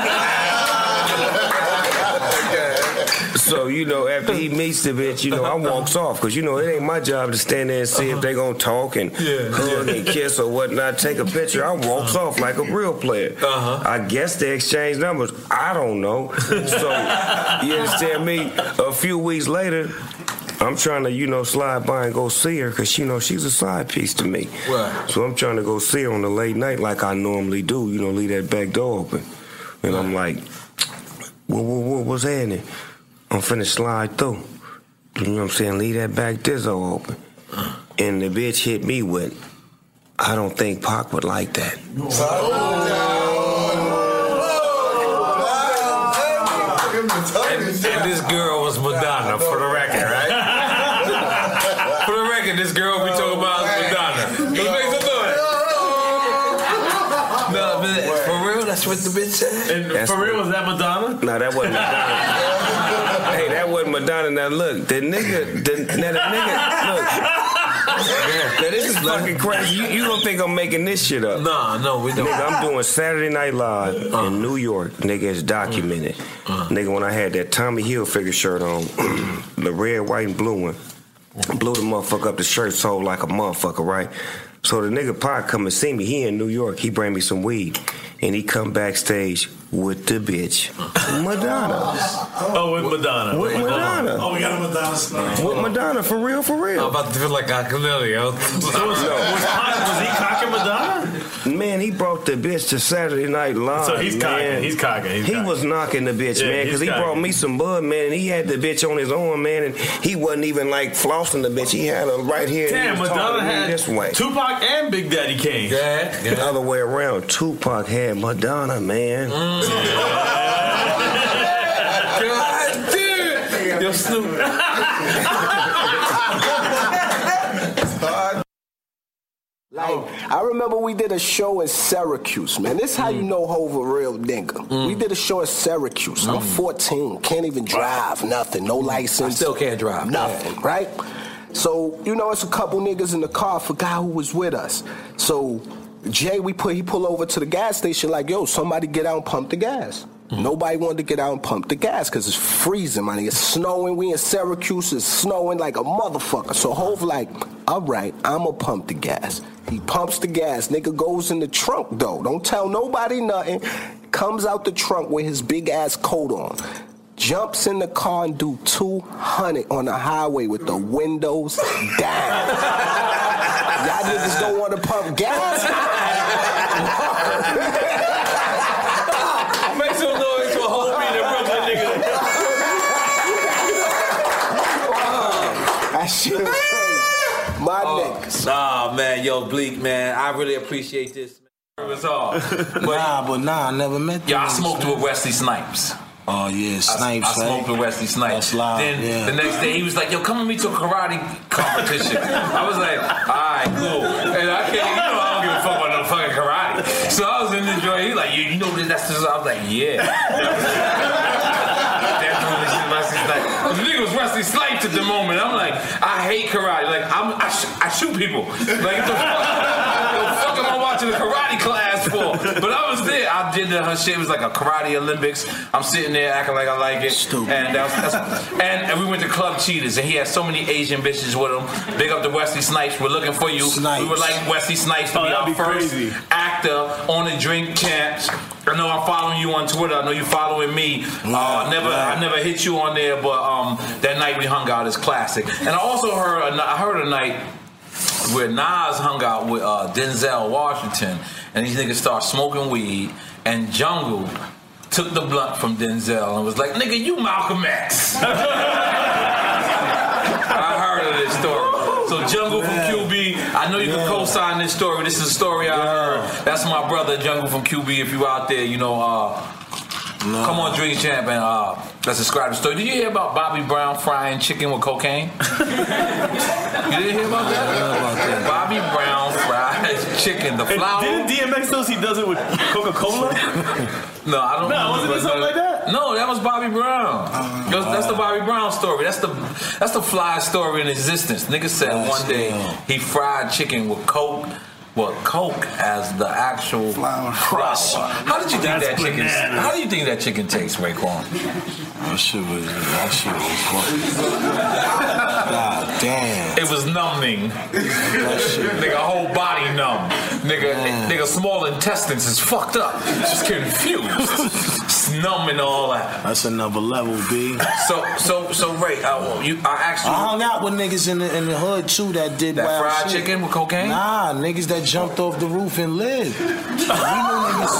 [SPEAKER 12] So, you know, after he meets the bitch, you know, I walks off. Because, you know, it ain't my job to stand there and see if they going to talk and yeah, hug yeah. and kiss or whatnot, take a picture. I walks uh-huh. off like a real player. Uh-huh. I guess they exchange numbers. I don't know. So, you understand me? A few weeks later, I'm trying to, you know, slide by and go see her because, you know, she's a side piece to me. Right. So I'm trying to go see her on the late night like I normally do, you know, leave that back door open. And right. I'm like, what, what, what, what's happening? I'm finna slide through. You know what I'm saying? Leave that back door open. And the bitch hit me with, I don't think Pac would like that.
[SPEAKER 8] And, and this girl was Madonna, for the record, right? For the record, this girl we talking about is Madonna. Let's make some noise. No, but for real, that's what the bitch said?
[SPEAKER 10] And
[SPEAKER 12] That's
[SPEAKER 10] for real,
[SPEAKER 12] what-
[SPEAKER 10] was that Madonna?
[SPEAKER 12] No, that wasn't Madonna. Hey, that wasn't Madonna. Now look, the nigga, the, now the nigga, look. Now this is fucking crazy. You, you don't think I'm making this shit up?
[SPEAKER 8] No, no, we don't.
[SPEAKER 12] Nigga, I'm doing Saturday Night Live uh. in New York. Nigga, it's documented. Uh. Nigga, when I had that Tommy Hilfiger shirt on, the red, white, and blue one, blew the motherfucker up. The shirt sold like a motherfucker, right? So the nigga Pac come and see me. He in New York. He bring me some weed. And he come backstage with the bitch, Madonna.
[SPEAKER 10] Oh, with Madonna.
[SPEAKER 12] With Madonna.
[SPEAKER 13] Oh, we got a Madonna story.
[SPEAKER 12] With Madonna, for real, for real.
[SPEAKER 8] I'm about to feel like I can literally, yo.
[SPEAKER 10] So was, was, was he cocking Madonna?
[SPEAKER 12] Man, he brought the bitch to Saturday Night Live.
[SPEAKER 10] So he's
[SPEAKER 12] man.
[SPEAKER 10] cocking. He's cocking. He's
[SPEAKER 12] he
[SPEAKER 10] cocking.
[SPEAKER 12] was knocking the bitch,
[SPEAKER 10] Yeah,
[SPEAKER 12] man, because he
[SPEAKER 10] cocking.
[SPEAKER 12] brought me some bud, man, and he had the bitch on his arm, man, and he wasn't even like flossing the bitch. He had her right here.
[SPEAKER 10] Damn,
[SPEAKER 12] and he was
[SPEAKER 10] Madonna
[SPEAKER 12] talking to me
[SPEAKER 10] had
[SPEAKER 12] this way.
[SPEAKER 10] Tupac and Big Daddy Kane.
[SPEAKER 8] Yeah, yeah.
[SPEAKER 12] The other way around, Tupac had Madonna, man.
[SPEAKER 8] Mm. God damn. Yo, Snoop.
[SPEAKER 14] Like, I remember we did a show in Syracuse, man. This is how mm. you know Hov a real nigga. Mm. We did a show in Syracuse. Mm. I'm fourteen, can't even drive, nothing, no license.
[SPEAKER 8] I still can't drive.
[SPEAKER 14] Nothing, yeah. right? So, you know, it's a couple niggas in the car. I forgot who was with us. So, Jay, we put he pull over to the gas station like, yo, somebody get out and pump the gas. Mm. Nobody wanted to get out and pump the gas because it's freezing, man. It's snowing. We in Syracuse. It's snowing like a motherfucker. So Hov like, all right, I'm going to pump the gas. He pumps the gas. Nigga goes in the trunk, though. Don't tell nobody nothing. Comes out the trunk with his big-ass coat on. Jumps in the car and do two hundred on the highway with the windows down. Y'all niggas don't want to pump gas?
[SPEAKER 8] Make some noise for a whole meeting, Brooklyn nigga.
[SPEAKER 14] That shit was crazy. My oh, niggas.
[SPEAKER 8] Nah, man, yo, Bleak, man, I really appreciate this. It was hard.
[SPEAKER 9] But, nah, but nah, I never met them.
[SPEAKER 8] Yeah, I smoked with Wesley Snipes.
[SPEAKER 9] Oh, yeah, Snipes,
[SPEAKER 8] I, I smoked
[SPEAKER 9] right?
[SPEAKER 8] with Wesley Snipes.
[SPEAKER 9] That's loud,
[SPEAKER 8] then
[SPEAKER 9] yeah.
[SPEAKER 8] the next day, he was like, yo, come with me to a karate competition. I was like, all right, cool. And I can't, you know, I don't give a fuck about no fucking karate. So I was in the joint. He's like, you, you know, that's just, I was like, yeah. Definitely Wesley Snipes. But the nigga was Wesley Snipes at the moment. I'm like, I hate karate. Like, I'm, I, sh- I shoot people. Like, the fuck, the fuck am I watching a karate class for? But I was there. I did the, her shit. It was like a karate Olympics. I'm sitting there acting like I like it. Stupid. And, that was, that's, and, and we went to Club Cheetahs, and he had so many Asian bitches with him. Big up to Wesley Snipes. We're looking for you.
[SPEAKER 9] Snipes.
[SPEAKER 8] We would like Wesley Snipes to
[SPEAKER 10] Oh,
[SPEAKER 8] be our
[SPEAKER 10] be
[SPEAKER 8] first
[SPEAKER 10] crazy.
[SPEAKER 8] actor on the drink camps. I know I'm following you on Twitter. I know you following me. Uh, never, I never hit you on there, but um, that night we hung out is classic. And I also heard, a, I heard a night where Nas hung out with uh, Denzel Washington, and these niggas start smoking weed, and Jungle took the blunt from Denzel and was like, "Nigga, you Malcolm X." I heard of this story. So Jungle from Q B, I know you can co-sign this story. This is a story I heard. That's my brother, Jungle from Q B. If you out there, you know, uh, No. Come on, Drink Champ, and uh, let's describe the story. Did you hear about Bobby Brown frying chicken with cocaine? You didn't hear about that? About that. Bobby Brown fries chicken, the flour.
[SPEAKER 10] Didn't D M X know he does it with Coca-Cola?
[SPEAKER 8] No, I don't know.
[SPEAKER 10] No, wasn't it something like that?
[SPEAKER 8] No, that was Bobby Brown. Uh, that's, that's the Bobby Brown story. That's the that's the fly story in existence. Nigga said one day he fried chicken with Coke. Well, Coke as the actual flour crust. How did you think
[SPEAKER 10] That's
[SPEAKER 8] that chicken?
[SPEAKER 10] bananas.
[SPEAKER 8] How do you think that chicken tastes, Raekwon?
[SPEAKER 13] That shit was. That shit was fucking. God damn.
[SPEAKER 8] It was numbing. Nigga, whole body numb. Nigga, nigga, small intestines is fucked up. Just confused. It's numb and all that.
[SPEAKER 13] That's another level, B.
[SPEAKER 8] So, so, so, Ray, uh, you, I asked you.
[SPEAKER 13] I hung out with niggas in the in the hood too that did
[SPEAKER 8] that
[SPEAKER 13] wild
[SPEAKER 8] fried
[SPEAKER 13] shit.
[SPEAKER 8] chicken with cocaine.
[SPEAKER 13] Nah, niggas that jumped off the roof and lived. We know niggas.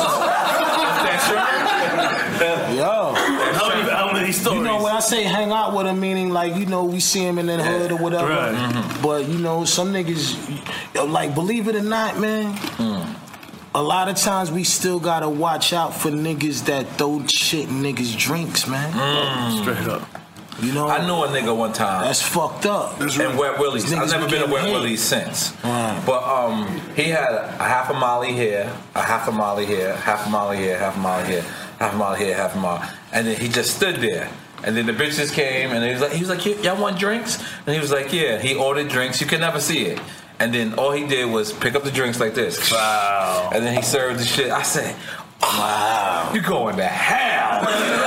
[SPEAKER 13] Yo.
[SPEAKER 10] How many, how many stories?
[SPEAKER 13] You know, when I say hang out with him, meaning like, you know, we see him in the hood or whatever.
[SPEAKER 10] Right.
[SPEAKER 13] Mm-hmm. But, you know, some niggas, like, believe it or not, man, mm. a lot of times we still gotta watch out for niggas that throw shit in niggas' drinks, man.
[SPEAKER 8] Mm.
[SPEAKER 10] Straight up.
[SPEAKER 13] You know,
[SPEAKER 8] I knew a nigga one time.
[SPEAKER 13] That's fucked up.
[SPEAKER 8] That's right. And Wet Willie's. I've never been to Wet Willie's since.
[SPEAKER 13] Right.
[SPEAKER 8] But um, he had a half a Molly here, a half a Molly here, half a Molly here, half a Molly here, half a Molly here, half a Molly, and then he just stood there. And then the bitches came, and he was like, he was like, y'all want drinks? And he was like, yeah. He ordered drinks. You could never see it. And then all he did was pick up the drinks like this.
[SPEAKER 10] Wow.
[SPEAKER 8] And then he served the shit. I said, wow, you going to hell.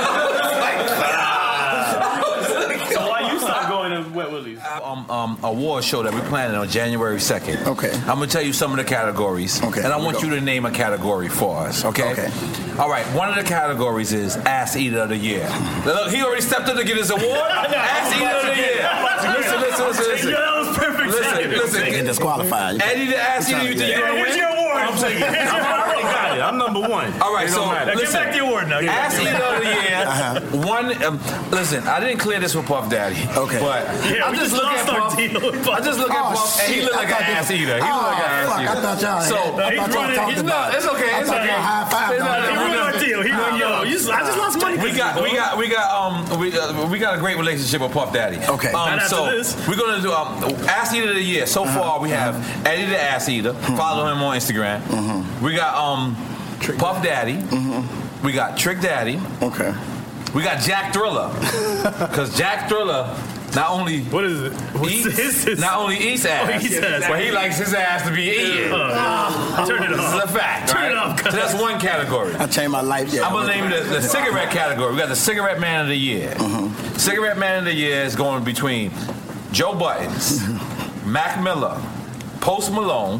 [SPEAKER 10] Wet Willie's.
[SPEAKER 8] Um, um, award show that we're planning on January second.
[SPEAKER 5] Okay.
[SPEAKER 8] I'm gonna tell you some of the categories.
[SPEAKER 5] Okay.
[SPEAKER 8] And I want you to name a category for us. Okay.
[SPEAKER 5] Okay.
[SPEAKER 8] All right. One of the categories is Ass Eater of the Year. Look, he already stepped up to get his award. Ass Eater of the Year. Listen, listen, listen, listen.
[SPEAKER 10] Yeah, that was perfect.
[SPEAKER 8] Listen, listen.
[SPEAKER 5] Get disqualified.
[SPEAKER 8] Eddie the Ass Eater, you think you're gonna
[SPEAKER 10] Here's
[SPEAKER 8] win?
[SPEAKER 10] your award. I'm taking it. I already got it. I'm number one.
[SPEAKER 8] All right,
[SPEAKER 10] It
[SPEAKER 8] so
[SPEAKER 10] don't matter.
[SPEAKER 8] listen,
[SPEAKER 10] Give back the award now. Give
[SPEAKER 8] Ass
[SPEAKER 10] back the
[SPEAKER 8] Eater
[SPEAKER 10] award.
[SPEAKER 8] of the Year.
[SPEAKER 5] Uh-huh.
[SPEAKER 8] One. Um, listen, I didn't clear this with Puff Daddy.
[SPEAKER 5] Okay.
[SPEAKER 8] But
[SPEAKER 10] Yeah,
[SPEAKER 8] I
[SPEAKER 10] we
[SPEAKER 8] just
[SPEAKER 10] just
[SPEAKER 8] look at
[SPEAKER 10] lost our
[SPEAKER 8] Puff.
[SPEAKER 10] deal with Puff.
[SPEAKER 8] I just look at
[SPEAKER 5] Oh,
[SPEAKER 8] Puff, and he
[SPEAKER 5] shit.
[SPEAKER 8] look
[SPEAKER 5] I
[SPEAKER 8] like an
[SPEAKER 5] thought
[SPEAKER 8] ass
[SPEAKER 5] you-
[SPEAKER 8] eater. He
[SPEAKER 5] Oh,
[SPEAKER 8] look like an ass
[SPEAKER 5] fuck.
[SPEAKER 8] eater.
[SPEAKER 5] I thought y'all had-
[SPEAKER 8] So
[SPEAKER 5] I
[SPEAKER 10] he's
[SPEAKER 5] thought y'all
[SPEAKER 10] running-
[SPEAKER 5] talked
[SPEAKER 10] he's
[SPEAKER 5] about
[SPEAKER 8] no,
[SPEAKER 5] it.
[SPEAKER 8] it's okay.
[SPEAKER 5] I
[SPEAKER 8] It's
[SPEAKER 5] thought
[SPEAKER 8] okay.
[SPEAKER 5] y'all high five.
[SPEAKER 8] It's not-
[SPEAKER 10] He ruined our deal. He ruined yo. You just, I just lost money.
[SPEAKER 8] We got, we got, we got, um, we, uh, we got a great relationship with Puff Daddy.
[SPEAKER 5] Okay.
[SPEAKER 8] Um,
[SPEAKER 10] Not after
[SPEAKER 8] so
[SPEAKER 10] this.
[SPEAKER 8] we're gonna do um, Ass Eater of the Year. So far, we have Eddie the Ass Eater. Follow him on Instagram. We got um, Puff Daddy. We got Trick Daddy.
[SPEAKER 5] Okay.
[SPEAKER 8] We got Jack Thriller. Because Jack Thriller not only
[SPEAKER 10] What is it? What's
[SPEAKER 8] eats,
[SPEAKER 10] this? This-
[SPEAKER 8] not only eats ass,
[SPEAKER 10] Oh, he eats ass.
[SPEAKER 8] but he likes his ass to be eaten.
[SPEAKER 10] Oh, yeah. Turn it
[SPEAKER 8] This
[SPEAKER 10] off.
[SPEAKER 8] is a fact.
[SPEAKER 10] Turn
[SPEAKER 8] right?
[SPEAKER 10] it off,
[SPEAKER 8] So that's one category.
[SPEAKER 5] I changed my life. Yeah.
[SPEAKER 8] I'm gonna name the, the cigarette category. We got the Cigarette Man of the Year. Cigarette Man of the Year is going between Joe Buttons, Mac Miller, Post Malone,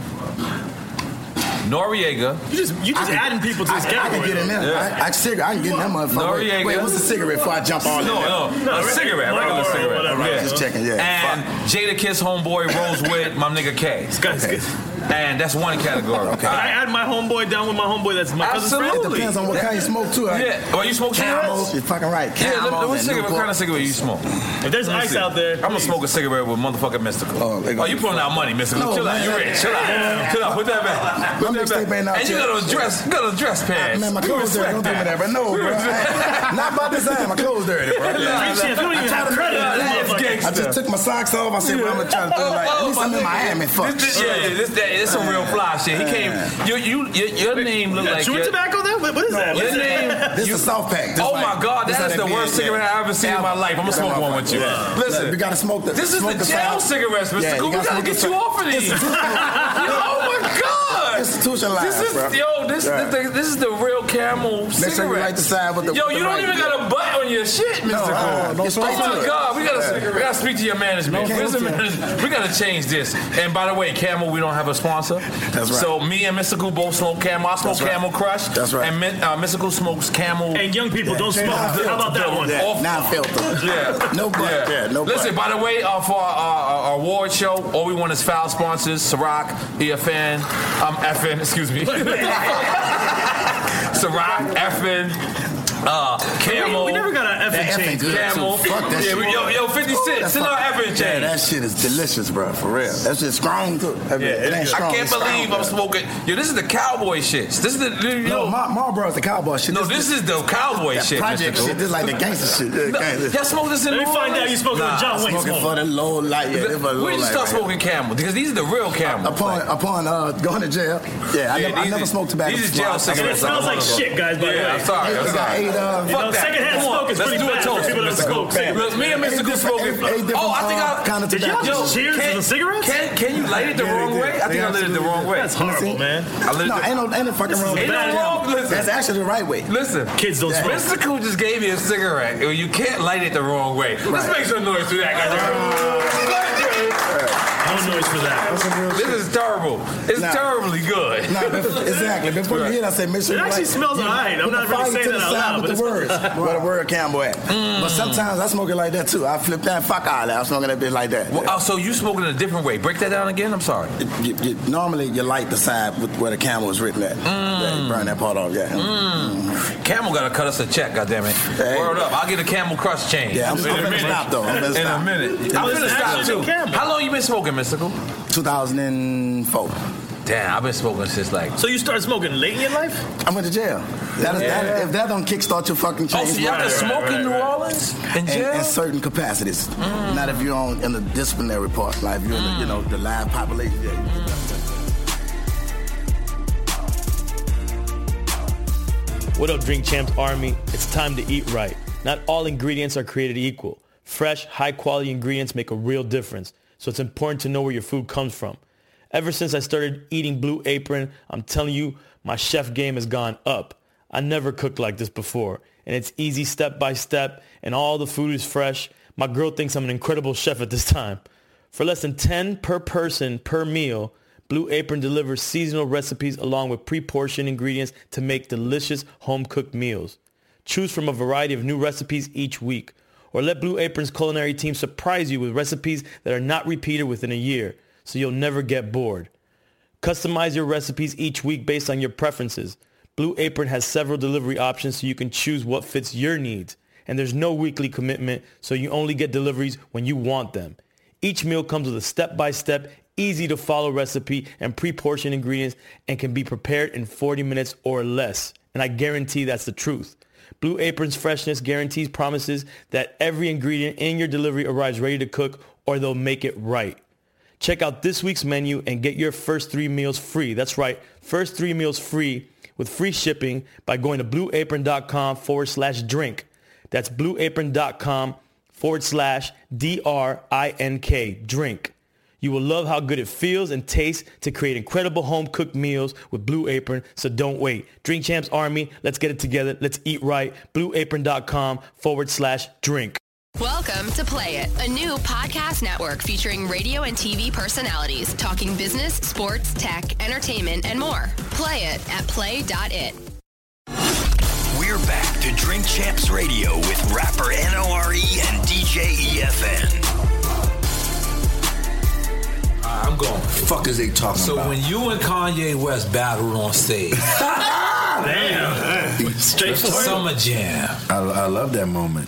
[SPEAKER 8] Noriega.
[SPEAKER 10] You just you just
[SPEAKER 5] I can-
[SPEAKER 10] adding people to this
[SPEAKER 5] I, I can
[SPEAKER 10] category.
[SPEAKER 5] get in there.
[SPEAKER 8] Yeah.
[SPEAKER 5] I, I, cigarette, I can get in that motherfucker. Wait,
[SPEAKER 8] Noriega.
[SPEAKER 5] wait, what's the cigarette before I jump on
[SPEAKER 8] No,
[SPEAKER 5] there?
[SPEAKER 8] no,
[SPEAKER 10] No,
[SPEAKER 8] a
[SPEAKER 10] re-
[SPEAKER 8] cigarette,
[SPEAKER 10] Marlboro
[SPEAKER 8] regular
[SPEAKER 10] or
[SPEAKER 8] cigarette.
[SPEAKER 10] whatever.
[SPEAKER 5] Right, just checking, yeah.
[SPEAKER 8] And Jada Kiss homeboy rolls with my nigga K.
[SPEAKER 10] Guys,
[SPEAKER 5] Okay.
[SPEAKER 8] And that's one category.
[SPEAKER 5] Okay.
[SPEAKER 10] Can I add my homeboy down with my homeboy that's my cousin's friend?
[SPEAKER 8] Absolutely.
[SPEAKER 5] Depends on what kind you smoke too. Right?
[SPEAKER 8] Yeah. Well, you smoke
[SPEAKER 5] Camels.
[SPEAKER 8] cigarettes?
[SPEAKER 5] You're fucking right.
[SPEAKER 8] Yeah, let,
[SPEAKER 5] Camels
[SPEAKER 8] let me
[SPEAKER 5] and
[SPEAKER 8] cigarette. What
[SPEAKER 5] Newport.
[SPEAKER 8] kind of cigarette you smoke?
[SPEAKER 10] If there's
[SPEAKER 8] Let me
[SPEAKER 10] ice
[SPEAKER 8] see.
[SPEAKER 10] out there,
[SPEAKER 8] I'm gonna smoke a cigarette with motherfucking Mystical.
[SPEAKER 5] Oh, they
[SPEAKER 8] Oh,
[SPEAKER 5] gonna
[SPEAKER 8] you
[SPEAKER 5] be
[SPEAKER 8] pulling out money, Mystical.
[SPEAKER 5] No,
[SPEAKER 8] Chill out.
[SPEAKER 5] man.
[SPEAKER 8] You rich. Chill out. Chill out. Put that back. Put
[SPEAKER 5] My
[SPEAKER 8] that
[SPEAKER 5] mixtape
[SPEAKER 8] back.
[SPEAKER 5] ain't out
[SPEAKER 8] And you
[SPEAKER 5] yet.
[SPEAKER 8] got a dress. You got a dress pants.
[SPEAKER 5] Man, my
[SPEAKER 8] We
[SPEAKER 5] clothes dirty.
[SPEAKER 8] respect
[SPEAKER 5] Don't do me that, bro. No, bro. I- Not by design. My clothes dirty, bro.
[SPEAKER 10] Three champs, you don't even have credit.
[SPEAKER 8] It's
[SPEAKER 5] I just took my socks off. I said, well, I'm gonna try to do like, at least I'm in Miami. Fuck.
[SPEAKER 8] This, this, yeah, yeah, this, that, it's some real fly shit. He came. You, you, your, your name look like.
[SPEAKER 10] Chewing
[SPEAKER 8] your-
[SPEAKER 10] tobacco there? What what is that? What
[SPEAKER 8] Your
[SPEAKER 10] is
[SPEAKER 8] name.
[SPEAKER 10] that?
[SPEAKER 5] This
[SPEAKER 8] you-
[SPEAKER 5] is a soft pack. This
[SPEAKER 8] Oh
[SPEAKER 5] like-
[SPEAKER 8] my God,
[SPEAKER 5] this
[SPEAKER 8] that
[SPEAKER 5] how
[SPEAKER 8] is
[SPEAKER 5] they
[SPEAKER 8] the
[SPEAKER 5] be,
[SPEAKER 8] worst
[SPEAKER 5] yeah.
[SPEAKER 8] cigarette I've ever seen in my life. I'm gonna
[SPEAKER 5] This
[SPEAKER 8] smoke
[SPEAKER 5] that
[SPEAKER 8] one with you.
[SPEAKER 5] motherfucker.
[SPEAKER 8] Listen,
[SPEAKER 5] we gotta smoke the.
[SPEAKER 8] this is
[SPEAKER 5] smoke
[SPEAKER 8] the jail
[SPEAKER 5] side.
[SPEAKER 8] cigarettes, Mister
[SPEAKER 5] Yeah, you
[SPEAKER 8] Cool. We
[SPEAKER 5] gotta
[SPEAKER 8] gotta
[SPEAKER 5] smoke
[SPEAKER 8] get
[SPEAKER 5] the
[SPEAKER 8] you
[SPEAKER 5] side.
[SPEAKER 8] off of these. Oh my God.
[SPEAKER 5] Institutionalized,
[SPEAKER 8] This is
[SPEAKER 5] bro.
[SPEAKER 8] yo. This
[SPEAKER 5] Right.
[SPEAKER 8] this, this is the real Camel
[SPEAKER 5] Make sure you
[SPEAKER 8] cigarette.
[SPEAKER 5] light the side with the.
[SPEAKER 8] Yo,
[SPEAKER 5] with
[SPEAKER 8] you
[SPEAKER 5] the
[SPEAKER 8] don't
[SPEAKER 5] right
[SPEAKER 8] even
[SPEAKER 5] bit.
[SPEAKER 8] got a butt on your shit, Mister
[SPEAKER 5] No,
[SPEAKER 8] Cool.
[SPEAKER 5] uh, don't
[SPEAKER 8] Oh
[SPEAKER 5] smoke
[SPEAKER 8] my
[SPEAKER 5] it.
[SPEAKER 8] God, we gotta we gotta speak to your management.
[SPEAKER 5] No,
[SPEAKER 8] Where's the
[SPEAKER 5] okay.
[SPEAKER 8] management? We gotta change this. And by the way, Camel, we don't have a sponsor.
[SPEAKER 5] That's right.
[SPEAKER 8] So me and Mystical both smoke Camel. I smoke
[SPEAKER 5] That's right.
[SPEAKER 8] Camel Crush.
[SPEAKER 5] That's right.
[SPEAKER 8] And Mi- uh, Mystical smokes Camel.
[SPEAKER 10] And young people don't smoke.
[SPEAKER 5] Nah,
[SPEAKER 10] How about that one?
[SPEAKER 8] Off-
[SPEAKER 5] Non-filter.
[SPEAKER 8] Yeah.
[SPEAKER 5] No butt. Yeah, no butt.
[SPEAKER 8] Listen, by the way, uh, for our, our, our award show, all we want is foul sponsors. Ciroc, E F N, um, F N, excuse me. Ciroc, F N, uh, Camel.
[SPEAKER 10] We, we never got an F and
[SPEAKER 15] effing good
[SPEAKER 8] Camel.
[SPEAKER 15] too. Fuck that
[SPEAKER 8] Yeah,
[SPEAKER 15] shit.
[SPEAKER 8] we- yo, yo, fifty Cent,
[SPEAKER 15] That's
[SPEAKER 8] send our
[SPEAKER 15] fuck-
[SPEAKER 8] effing
[SPEAKER 15] Yeah,
[SPEAKER 8] change.
[SPEAKER 15] that shit is delicious, bro. For real. That's just strong too. That bit- it ain't strong.
[SPEAKER 8] I can't
[SPEAKER 15] it's strong,
[SPEAKER 8] believe
[SPEAKER 15] bro.
[SPEAKER 8] I'm smoking. Yo, this is the cowboy shit. This is the you
[SPEAKER 15] No,
[SPEAKER 8] know.
[SPEAKER 15] Mar- Marlboro's the cowboy shit.
[SPEAKER 8] No, this is the cowboy
[SPEAKER 15] that
[SPEAKER 8] shit.
[SPEAKER 15] project
[SPEAKER 8] Mister
[SPEAKER 15] shit. This is like the gangster shit. Yeah,
[SPEAKER 8] No,
[SPEAKER 15] gangster.
[SPEAKER 8] y'all smoke this in
[SPEAKER 10] Let me
[SPEAKER 8] New
[SPEAKER 10] find out
[SPEAKER 8] Orleans?
[SPEAKER 10] you smoking
[SPEAKER 8] Nah,
[SPEAKER 10] with John Wayne
[SPEAKER 15] Smoking
[SPEAKER 10] smoke.
[SPEAKER 15] for the low light. Yeah, this for the low
[SPEAKER 8] Where did you
[SPEAKER 15] light
[SPEAKER 8] start
[SPEAKER 15] right
[SPEAKER 8] smoking Camel? Because these are the real Camels.
[SPEAKER 15] Upon upon uh, going to jail. Yeah, I
[SPEAKER 8] Yeah,
[SPEAKER 15] never, I
[SPEAKER 8] these
[SPEAKER 15] never
[SPEAKER 8] is-
[SPEAKER 15] smoked tobacco.
[SPEAKER 8] these is
[SPEAKER 15] before.
[SPEAKER 8] jail
[SPEAKER 15] I-
[SPEAKER 8] cigarettes.
[SPEAKER 10] It smells like shit, guys, by the
[SPEAKER 8] Yeah,
[SPEAKER 10] way.
[SPEAKER 8] I'm sorry.
[SPEAKER 15] Hey,
[SPEAKER 8] I'm
[SPEAKER 15] we got
[SPEAKER 8] sorry.
[SPEAKER 15] eight, uh,
[SPEAKER 10] You know,
[SPEAKER 8] Fuck that.
[SPEAKER 10] secondhand
[SPEAKER 8] Come on,
[SPEAKER 10] smoke is
[SPEAKER 8] let's
[SPEAKER 10] pretty
[SPEAKER 8] do a
[SPEAKER 10] bad for
[SPEAKER 8] toast,
[SPEAKER 10] people that
[SPEAKER 8] Mister
[SPEAKER 10] smoke
[SPEAKER 8] Cook.
[SPEAKER 10] cigarettes.
[SPEAKER 8] Me and Mister
[SPEAKER 15] Eight
[SPEAKER 8] Cook
[SPEAKER 15] different-
[SPEAKER 8] smoking.
[SPEAKER 15] eight- eight
[SPEAKER 8] Oh, I think
[SPEAKER 15] different, uh,
[SPEAKER 8] I.
[SPEAKER 15] kind of
[SPEAKER 10] Did y'all
[SPEAKER 15] tobacco.
[SPEAKER 10] just cheers
[SPEAKER 8] can,
[SPEAKER 10] to the cigarettes?
[SPEAKER 8] Can, can you light it the
[SPEAKER 15] Yeah,
[SPEAKER 8] wrong
[SPEAKER 15] they
[SPEAKER 8] way?
[SPEAKER 15] did.
[SPEAKER 8] I think
[SPEAKER 15] They
[SPEAKER 8] I lit it the
[SPEAKER 15] absolutely
[SPEAKER 8] wrong way.
[SPEAKER 10] That's horrible, man.
[SPEAKER 8] I lit it
[SPEAKER 15] No,
[SPEAKER 8] the-
[SPEAKER 15] ain't no, ain't no fucking wrong.
[SPEAKER 8] Ain't
[SPEAKER 15] with
[SPEAKER 8] no
[SPEAKER 15] that.
[SPEAKER 8] wrong. Listen.
[SPEAKER 15] That's actually the right way.
[SPEAKER 8] Listen,
[SPEAKER 10] Kids don't smoke.
[SPEAKER 8] Mister Cool just gave me a cigarette. You can't light it the wrong way. Let's
[SPEAKER 15] Right.
[SPEAKER 8] make some noise for that, guys.
[SPEAKER 10] No noise for that.
[SPEAKER 8] This is terrible. It's
[SPEAKER 15] Nah.
[SPEAKER 8] terribly good.
[SPEAKER 15] Nah, bef- exactly. Before you hit, I said, make sure
[SPEAKER 10] It
[SPEAKER 15] you
[SPEAKER 10] actually
[SPEAKER 15] like-
[SPEAKER 10] smells
[SPEAKER 15] you
[SPEAKER 10] alright. I'm
[SPEAKER 15] put
[SPEAKER 10] not
[SPEAKER 15] the
[SPEAKER 10] really
[SPEAKER 15] fire
[SPEAKER 10] saying
[SPEAKER 15] to
[SPEAKER 10] that
[SPEAKER 15] the
[SPEAKER 10] out
[SPEAKER 15] side
[SPEAKER 10] loud,
[SPEAKER 15] with
[SPEAKER 10] but
[SPEAKER 15] the
[SPEAKER 10] it
[SPEAKER 15] words.
[SPEAKER 10] smells-
[SPEAKER 15] Where the word Campbell at.
[SPEAKER 8] Mm.
[SPEAKER 15] But sometimes I smoke it like that too. I flip that fuck out of that. I'm smoking that bitch like that.
[SPEAKER 8] Well, oh, so you smoking a different way. Break that down again. I'm sorry.
[SPEAKER 15] You- you- normally, you light the side with where the camel is written at. Yeah, you burn that part off. Yeah.
[SPEAKER 8] Mm. Camel gotta cut us a check, goddammit.
[SPEAKER 15] Hey.
[SPEAKER 8] Word up. I'll get a Camel Crush change.
[SPEAKER 15] Yeah, I'm, I'm
[SPEAKER 8] in a
[SPEAKER 15] finna
[SPEAKER 8] minute.
[SPEAKER 15] stop though. I'm finna
[SPEAKER 8] In a
[SPEAKER 15] stop.
[SPEAKER 8] minute.
[SPEAKER 15] Yeah.
[SPEAKER 8] I'm
[SPEAKER 10] It's
[SPEAKER 8] finna stop
[SPEAKER 10] actually
[SPEAKER 8] too.
[SPEAKER 10] Camel.
[SPEAKER 8] How long you been smoking, Mystical?
[SPEAKER 15] two thousand four.
[SPEAKER 8] Damn, I've been smoking since like.
[SPEAKER 10] So you started smoking late in your life?
[SPEAKER 15] I went to jail. That is,
[SPEAKER 8] Yeah.
[SPEAKER 15] that, if that don't kickstart your fucking
[SPEAKER 8] Oh,
[SPEAKER 15] change,
[SPEAKER 8] so y'all can
[SPEAKER 10] Right,
[SPEAKER 8] smoke
[SPEAKER 10] right,
[SPEAKER 8] in New
[SPEAKER 10] right.
[SPEAKER 8] Orleans? In
[SPEAKER 15] in,
[SPEAKER 8] jail?
[SPEAKER 15] in certain capacities. Not if you're on in the disciplinary part. Like if you're in the, you know, the live population. Yeah.
[SPEAKER 16] What up, Drink Champs Army? It's time to eat right. Not all ingredients are created equal. Fresh, high-quality ingredients make a real difference, so it's important to know where your food comes from. Ever since I started eating Blue Apron, I'm telling you, my chef game has gone up. I never cooked like this before, and it's easy step by step, and all the food is fresh. My girl thinks I'm an incredible chef at this time. For less than ten per person per meal, Blue Apron delivers seasonal recipes along with pre-portioned ingredients to make delicious home-cooked meals. Choose from a variety of new recipes each week, or let Blue Apron's culinary team surprise you with recipes that are not repeated within a year, so you'll never get bored. Customize your recipes each week based on your preferences. Blue Apron has several delivery options so you can choose what fits your needs. And there's no weekly commitment, so you only get deliveries when you want them. Each meal comes with a step-by-step, easy-to-follow recipe and pre-portioned ingredients and can be prepared in forty minutes or less. And I guarantee that's the truth. Blue Apron's freshness guarantees promises that every ingredient in your delivery arrives ready to cook, or they'll make it right. Check out this week's menu and get your first three meals free. That's right, first three meals free with free shipping by going to blueapron.com forward slash drink. That's blueapron.com forward slash D R I N K, drink. You will love how good it feels and tastes to create incredible home-cooked meals with Blue Apron, so don't wait. Drink Champs Army, let's get it together. Let's eat right. blueapron.com forward slash drink.
[SPEAKER 17] Welcome to Play It, a new podcast network featuring radio and T V personalities talking business, sports, tech, entertainment, and more. Play it at play dot it.
[SPEAKER 6] We're back to Drink Champs Radio with rapper N O R E and D J E F N.
[SPEAKER 8] I'm going.
[SPEAKER 18] Fuck is they talking
[SPEAKER 8] so
[SPEAKER 18] about?
[SPEAKER 8] So when you and Kanye West battled on stage,
[SPEAKER 10] damn, straight
[SPEAKER 8] for Summer Jam.
[SPEAKER 18] I, I love that moment.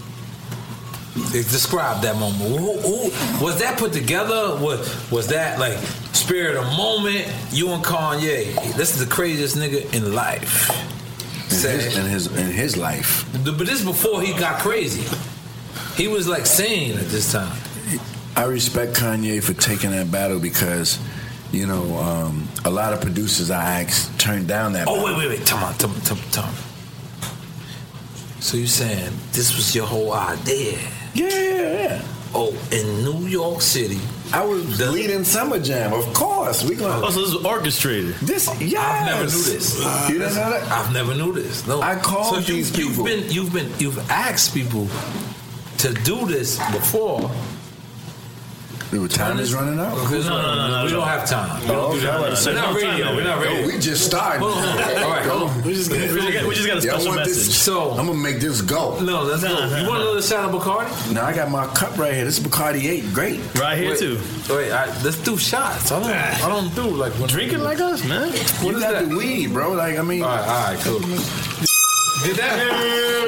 [SPEAKER 8] Describe that moment. Who, who, was that put together? Was was that like spirit of moment? You and Kanye. This is the craziest nigga in life.
[SPEAKER 18] In his, in his in his life.
[SPEAKER 8] But this is before he got crazy. He was like sane at this time.
[SPEAKER 18] I respect Kanye for taking that battle because, you know, um, a lot of producers I asked turned down that
[SPEAKER 8] oh,
[SPEAKER 18] battle.
[SPEAKER 8] wait, wait, wait. Come on, come on, come on. So you saying this was your whole idea?
[SPEAKER 18] Yeah, yeah, yeah.
[SPEAKER 8] Oh, in New York City.
[SPEAKER 18] I was the, leading Summer Jam, of course. We gonna.
[SPEAKER 10] Oh, so this was orchestrated.
[SPEAKER 18] This, yes.
[SPEAKER 8] I've never knew this.
[SPEAKER 18] Uh, you didn't know that?
[SPEAKER 8] I've never knew this. No.
[SPEAKER 18] I called
[SPEAKER 8] so
[SPEAKER 18] these
[SPEAKER 8] you,
[SPEAKER 18] people.
[SPEAKER 8] You've been, you've been, you've asked people to do this before.
[SPEAKER 18] The time is running out.
[SPEAKER 8] No, no, no, no, we don't have time. We don't do that. We're not radio. We're not radio.
[SPEAKER 18] Yo, we just started.
[SPEAKER 8] Hold on, hold on. All right, hold on.
[SPEAKER 10] We just, we just, got, we just got a special message.
[SPEAKER 18] This,
[SPEAKER 8] so
[SPEAKER 18] I'm gonna make this go.
[SPEAKER 8] No, let's go. You want another shot of Bacardi?
[SPEAKER 18] No, I got my cup right here. This is Bacardi eight. Great.
[SPEAKER 10] Right here
[SPEAKER 8] wait,
[SPEAKER 10] too.
[SPEAKER 8] Wait, I, let's do shots. I don't. I don't do like when
[SPEAKER 10] drinking like us, man.
[SPEAKER 18] What you is got that? The weed, bro. Like I mean.
[SPEAKER 8] All right, all right, cool. Did that? Did that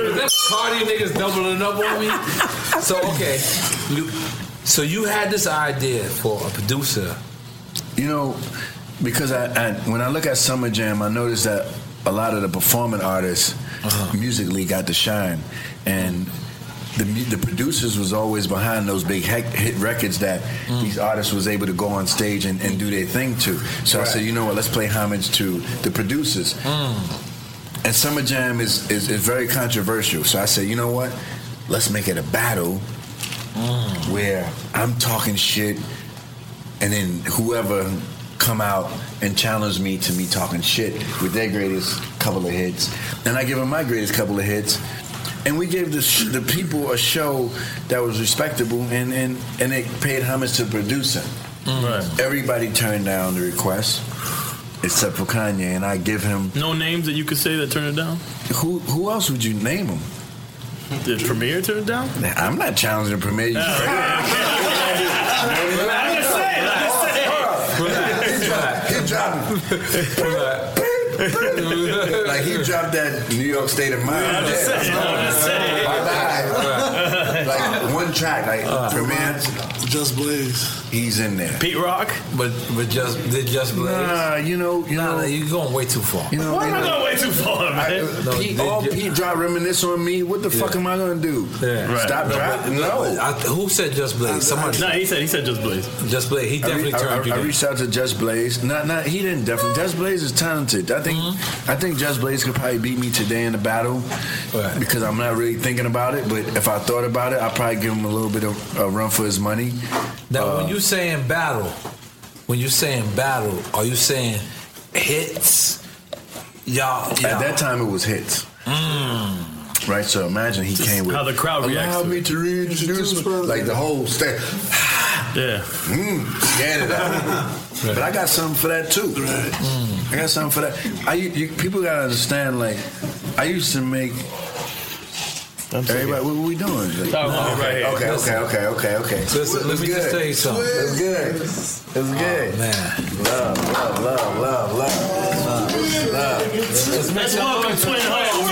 [SPEAKER 8] Cardi niggas doubling up on me. So okay, you, so you had this idea for a producer.
[SPEAKER 18] You know, because I, I when I look at Summer Jam, I noticed that a lot of the performing artists uh-huh. musically got to shine, and the the producers was always behind those big hit records that mm. these artists was able to go on stage and, and do their thing to. So right. I said, you know what, let's play homage to the producers. Mm. And Summer Jam is, is, is very controversial. So I said, you know what, let's make it a battle mm. where I'm talking shit, and then whoever come out and challenge me to me talking shit with their greatest couple of hits, and I give them my greatest couple of hits. And we gave the, sh- the people a show that was respectable, and, and, and they paid homage to the producer. Mm. Right. Everybody turned down the request, except for Kanye, and I give him...
[SPEAKER 16] No names that you could say that turned it down?
[SPEAKER 18] Who who else would you name them?
[SPEAKER 16] Did Premier turn it down?
[SPEAKER 18] I'm not challenging the Premier.
[SPEAKER 16] Oh, okay. I'm just saying, I'm just saying.
[SPEAKER 18] He dropped it. Like he dropped that New York State of Mind.
[SPEAKER 16] I'm just saying. I'm just saying.
[SPEAKER 18] Like one track, like uh, Premier,
[SPEAKER 19] Just Blaze.
[SPEAKER 18] He's in there.
[SPEAKER 16] Pete Rock,
[SPEAKER 8] but but just did Just Blaze.
[SPEAKER 18] Nah, you know, you
[SPEAKER 8] nah,
[SPEAKER 18] know,
[SPEAKER 8] nah, you're going way too far.
[SPEAKER 18] You know,
[SPEAKER 16] why am I going way too far, man?
[SPEAKER 18] I, no, Pete, all Pete dropped Reminisce on me. What the yeah. fuck am I gonna do?
[SPEAKER 8] Yeah.
[SPEAKER 18] Right. Stop
[SPEAKER 8] no,
[SPEAKER 18] dropping?
[SPEAKER 8] No. I, who said Just Blaze? Somebody.
[SPEAKER 16] No, he said he said Just Blaze.
[SPEAKER 8] Just Blaze. He definitely
[SPEAKER 18] I re-
[SPEAKER 8] turned
[SPEAKER 18] I,
[SPEAKER 8] you
[SPEAKER 18] I,
[SPEAKER 8] down.
[SPEAKER 18] I reached out to Just Blaze. Not, not. He didn't definitely. Just Blaze is talented. I think. Mm-hmm. I think Just Blaze could probably beat me today in the battle right. because I'm not really thinking about it. But if I thought about it, I'd probably give him a little bit of a run for his money.
[SPEAKER 8] Now,
[SPEAKER 18] uh,
[SPEAKER 8] when you saying battle, when you saying battle, are you saying hits? Y'all, y'all.
[SPEAKER 18] At that time, it was hits.
[SPEAKER 8] Mm.
[SPEAKER 18] Right, so imagine he
[SPEAKER 16] Just
[SPEAKER 18] came with
[SPEAKER 16] how the crowd reacts.
[SPEAKER 18] Allow me to reintroduce, like the whole stand.
[SPEAKER 16] Yeah,
[SPEAKER 18] mm, scan it out. Right. But I got something for that too. Right. Mm. I got something for that. I you, people gotta understand. Like, I used to make. Everybody, what are we doing? Like,
[SPEAKER 16] no,
[SPEAKER 18] okay,
[SPEAKER 16] right
[SPEAKER 18] okay, okay, okay, okay, okay.
[SPEAKER 8] Listen, let me
[SPEAKER 18] good.
[SPEAKER 8] just tell you something.
[SPEAKER 18] It was good. It was good.
[SPEAKER 8] Oh, man,
[SPEAKER 18] love, love, love, love, love, love. love.
[SPEAKER 16] Let's make some welcome Twin home.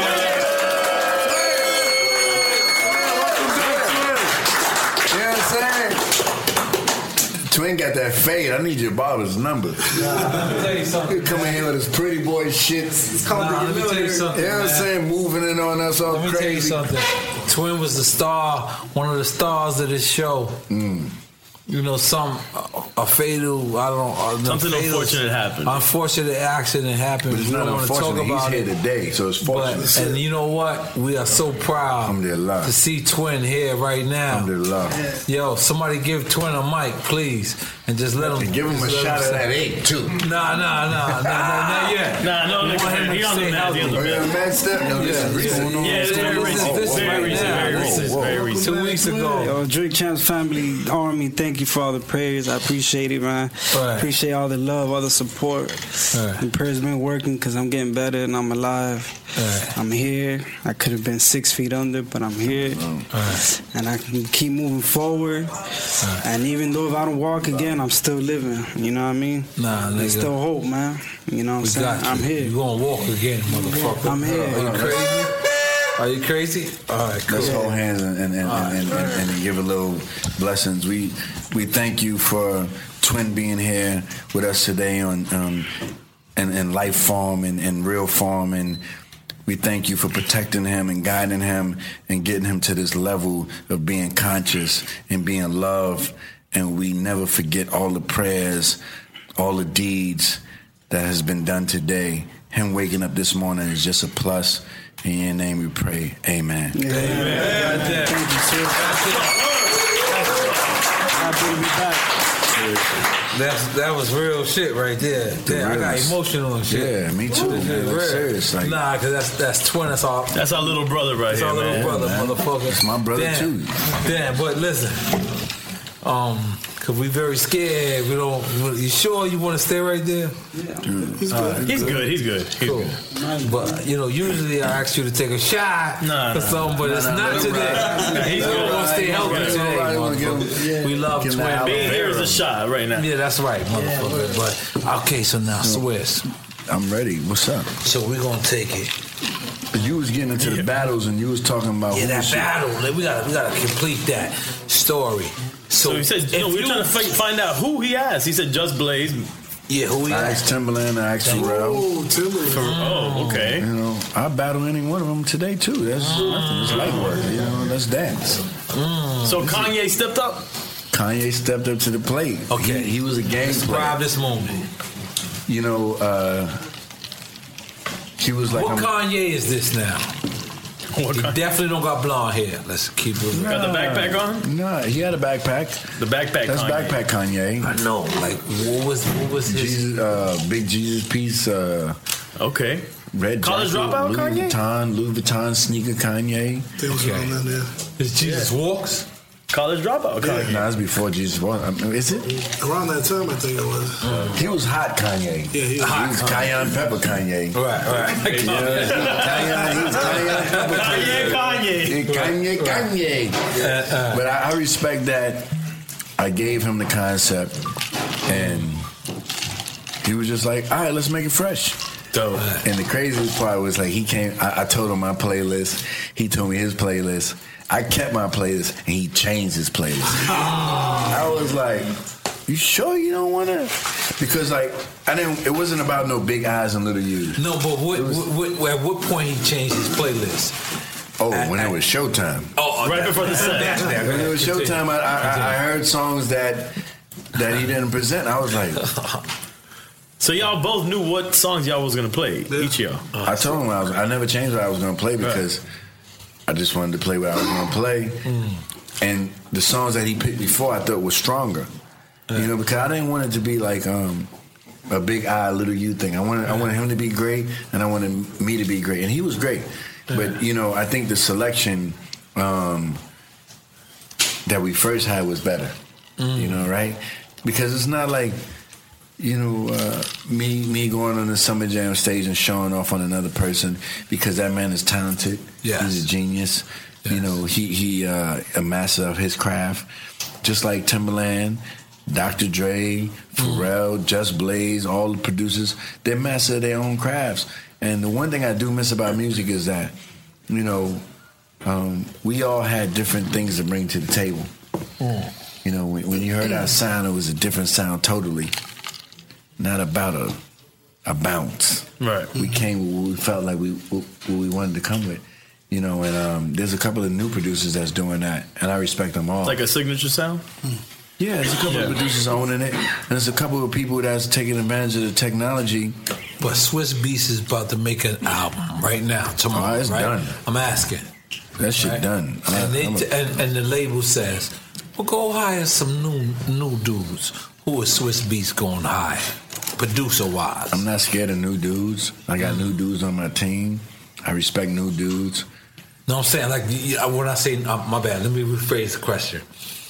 [SPEAKER 18] You know what I'm saying? Twin got that fade. I need your barber's number.
[SPEAKER 8] Nah, let me tell you something.
[SPEAKER 18] He come in here with his pretty boy shit. It's called
[SPEAKER 8] nah, let me tell you something.
[SPEAKER 18] You know what I'm saying? Moving in on us all
[SPEAKER 8] let
[SPEAKER 18] crazy.
[SPEAKER 8] Let me tell you something. Twin was the star, one of the stars of this show.
[SPEAKER 18] Mm.
[SPEAKER 8] You know, some uh, a fatal, I don't know.
[SPEAKER 16] Something
[SPEAKER 8] fatal,
[SPEAKER 16] unfortunate happened.
[SPEAKER 8] Unfortunate accident happened.
[SPEAKER 18] But it's
[SPEAKER 8] we
[SPEAKER 18] not
[SPEAKER 8] don't want to talk
[SPEAKER 18] unfortunate.
[SPEAKER 8] about
[SPEAKER 18] He's
[SPEAKER 8] it
[SPEAKER 18] here today, so it's fortunate.
[SPEAKER 8] But, and you know what? We are so proud to see Twin here right now.
[SPEAKER 18] Yeah.
[SPEAKER 8] Yo, somebody give Twin a mic, please, and just let him.
[SPEAKER 18] And give him a shot of that egg too.
[SPEAKER 8] Nah, nah, nah, nah, nah, not yet.
[SPEAKER 16] Nah, no, no, he on the mad. He on the mad.
[SPEAKER 18] No, this is recent.
[SPEAKER 16] Yeah, it's very recent.
[SPEAKER 8] This
[SPEAKER 16] Very recent. Very recent. Very recent.
[SPEAKER 8] Two weeks ago.
[SPEAKER 19] Yo, Drink Champs family, Army, thank you for all the prayers. I appreciate it, man.
[SPEAKER 8] Right.
[SPEAKER 19] Appreciate all the love, all the support.
[SPEAKER 8] Right.
[SPEAKER 19] The prayers been working because I'm getting better and I'm alive.
[SPEAKER 8] Right.
[SPEAKER 19] I'm here. I could have been six feet under, but I'm here.
[SPEAKER 8] Right.
[SPEAKER 19] And I can keep moving forward.
[SPEAKER 8] Right.
[SPEAKER 19] And even though if I don't walk again, I'm still living. You know what I mean?
[SPEAKER 8] Nah, nigga.
[SPEAKER 19] There's still hope, man. You know what I'm
[SPEAKER 8] We
[SPEAKER 19] saying?
[SPEAKER 8] got you.
[SPEAKER 19] I'm here.
[SPEAKER 8] You gonna walk again, motherfucker.
[SPEAKER 19] I'm here.
[SPEAKER 8] Are you crazy? Are you crazy? All right, cool.
[SPEAKER 18] Let's hold hands and and, and,
[SPEAKER 8] right.
[SPEAKER 18] and, and, and give a little blessings. We we thank you for Twin being here with us today on um, in, in life form and in real form, and we thank you for protecting him and guiding him and getting him to this level of being conscious and being loved. And we never forget all the prayers, all the deeds that has been done today. Him waking up this morning is just a plus. In your name we pray. Amen.
[SPEAKER 19] Yeah.
[SPEAKER 8] Amen.
[SPEAKER 19] Thank you, sir. Happy to be back.
[SPEAKER 8] That's that was real shit right there. Damn, I got emotional and shit.
[SPEAKER 18] Yeah, me too. Man. That's serious. Like,
[SPEAKER 8] nah, cause that's that's Twin. That's all.
[SPEAKER 16] That's our little brother right
[SPEAKER 8] that's
[SPEAKER 16] here,
[SPEAKER 8] our little
[SPEAKER 16] man.
[SPEAKER 8] brother,
[SPEAKER 18] man.
[SPEAKER 8] motherfucker.
[SPEAKER 18] That's my brother
[SPEAKER 8] Damn.
[SPEAKER 18] too.
[SPEAKER 8] Damn, but listen, um, cause we very scared. We don't. You sure you want to stay right there?
[SPEAKER 19] Yeah.
[SPEAKER 16] He's good. Right, he's good. He's good. He's
[SPEAKER 8] cool.
[SPEAKER 16] good.
[SPEAKER 8] But you know, usually I ask you to take a shot
[SPEAKER 16] nah,
[SPEAKER 8] for something, but
[SPEAKER 16] nah,
[SPEAKER 8] it's
[SPEAKER 16] nah,
[SPEAKER 8] not
[SPEAKER 16] nah,
[SPEAKER 8] today.
[SPEAKER 16] Right. Nah, he's
[SPEAKER 8] we
[SPEAKER 16] good.
[SPEAKER 8] want to stay healthy
[SPEAKER 16] right.
[SPEAKER 8] today.
[SPEAKER 18] Right.
[SPEAKER 8] Yeah. We love
[SPEAKER 18] Get
[SPEAKER 8] Twin.
[SPEAKER 16] Being here is a shot right now.
[SPEAKER 8] Yeah, that's right, motherfucker. Yeah, but okay, so now Swiss.
[SPEAKER 18] I'm ready. What's up?
[SPEAKER 8] So we're gonna take it.
[SPEAKER 18] You was was getting into the battles, and you was talking about
[SPEAKER 8] Yeah,
[SPEAKER 18] who
[SPEAKER 8] that
[SPEAKER 18] should-
[SPEAKER 8] battle. Like, we gotta we gotta complete that story. So,
[SPEAKER 16] So he said,
[SPEAKER 8] if
[SPEAKER 16] you know, we're
[SPEAKER 8] you-
[SPEAKER 16] trying to fi- find out who he asked. He said Just Blaze.
[SPEAKER 8] Yeah, who he
[SPEAKER 18] I asked Timberland, I asked Pharrell.
[SPEAKER 5] Oh, Timberland.
[SPEAKER 16] Oh, okay.
[SPEAKER 18] You know, I battle any one of them today too. That's nothing. It's light work. You know, let's dance.
[SPEAKER 16] So Kanye stepped up?
[SPEAKER 18] Kanye stepped up to the plate.
[SPEAKER 8] Okay.
[SPEAKER 18] He, he was a game
[SPEAKER 8] Describe
[SPEAKER 18] player.
[SPEAKER 8] this moment.
[SPEAKER 18] You know, uh, he was like,
[SPEAKER 8] What
[SPEAKER 18] I'm-
[SPEAKER 8] Kanye is this now? He definitely don't got blonde hair. Let's keep it real.
[SPEAKER 16] Got the backpack on?
[SPEAKER 18] Nah, he had a backpack.
[SPEAKER 16] The backpack
[SPEAKER 18] That's
[SPEAKER 16] Kanye.
[SPEAKER 18] backpack Kanye.
[SPEAKER 8] I know. Like, what was what was his?
[SPEAKER 18] Jesus, uh, big Jesus piece. Uh,
[SPEAKER 16] okay.
[SPEAKER 18] Red
[SPEAKER 16] College
[SPEAKER 18] jacket,
[SPEAKER 16] Dropout
[SPEAKER 18] Louis
[SPEAKER 16] Kanye?
[SPEAKER 18] Vuitton, Louis Vuitton sneaker Kanye.
[SPEAKER 8] Okay. Is Jesus Walks?
[SPEAKER 16] College Dropout Kanye.
[SPEAKER 18] Nah, that's before Jesus Walks. I mean, is it?
[SPEAKER 5] Around that time, I think it was.
[SPEAKER 18] He was hot Kanye.
[SPEAKER 5] Yeah, he was
[SPEAKER 18] he
[SPEAKER 5] hot
[SPEAKER 18] was
[SPEAKER 5] Kanye.
[SPEAKER 18] Cayenne Pepper Kanye.
[SPEAKER 8] Right, right.
[SPEAKER 18] Yeah, Cayenne, he was Cayenne Pepper
[SPEAKER 16] Kanye, Kanye.
[SPEAKER 18] Kanye, Kanye.
[SPEAKER 8] Uh,
[SPEAKER 18] But I, I respect that. I gave him the concept, and he was just like, "All right, let's make it fresh."
[SPEAKER 16] Dope.
[SPEAKER 18] And the craziest part was like he came. I, I told him my playlist. He told me his playlist. I kept my playlist, and he changed his playlist. I was like, "You sure you don't want to?" Because like I didn't. It wasn't about no big eyes and little U's.
[SPEAKER 8] No, but what, what, what, at what point he changed his playlist?
[SPEAKER 18] Oh, when it was Showtime.
[SPEAKER 8] Oh,
[SPEAKER 16] Right before the set.
[SPEAKER 18] When it was Showtime, I, I, I heard songs that that he didn't present. I was like,
[SPEAKER 16] So y'all both knew what songs y'all was gonna play, each of y'all.
[SPEAKER 18] I told him I was. I never changed what I was going to play because I just wanted to play what I was going to play. And the songs that he picked before, I thought was stronger. You know, because I didn't want it to be like um, a big I, little you thing. I wanted, I wanted him to be great, and I wanted me to be great, and he was great. But you know, I think the selection um, that we first had was better. You know, right? Because it's not like you know uh, me me going on the Summer Jam stage and showing off on another person because that man is talented.
[SPEAKER 8] Yes.
[SPEAKER 18] He's a genius. You know, he he uh, a master of his craft, just like Timberland. Doctor Dre, Pharrell, Just Blaze, all the producers, they master their own crafts. And the one thing I do miss about music is that, you know, um, we all had different things to bring to the table. You know, when, when you heard our sound, it was a different sound totally. Not about a a bounce.
[SPEAKER 16] Right.
[SPEAKER 18] We came with what we felt like we what we wanted to come with. You know, and um, there's a couple of new producers that's doing that, and I respect them all.
[SPEAKER 16] Like a signature sound?
[SPEAKER 18] Yeah, there's a couple
[SPEAKER 16] Yeah.
[SPEAKER 18] of producers owning it, and there's a couple of people that's taking advantage of the technology.
[SPEAKER 8] But Swiss Beats is about to make an album right now, tomorrow.
[SPEAKER 18] Oh, it's
[SPEAKER 8] right?
[SPEAKER 18] done.
[SPEAKER 8] I'm asking.
[SPEAKER 18] That shit
[SPEAKER 8] Right?
[SPEAKER 18] done. I-
[SPEAKER 8] And, they
[SPEAKER 18] I'm a-
[SPEAKER 8] t- and, and the label says, well, go hire some new new dudes. Who is Swiss Beats going to hire? Producer-wise.
[SPEAKER 18] I'm not scared of new dudes. I got new dudes on my team. I respect new dudes.
[SPEAKER 8] No, I'm saying, like, y- when I say, uh, my bad, let me rephrase the question.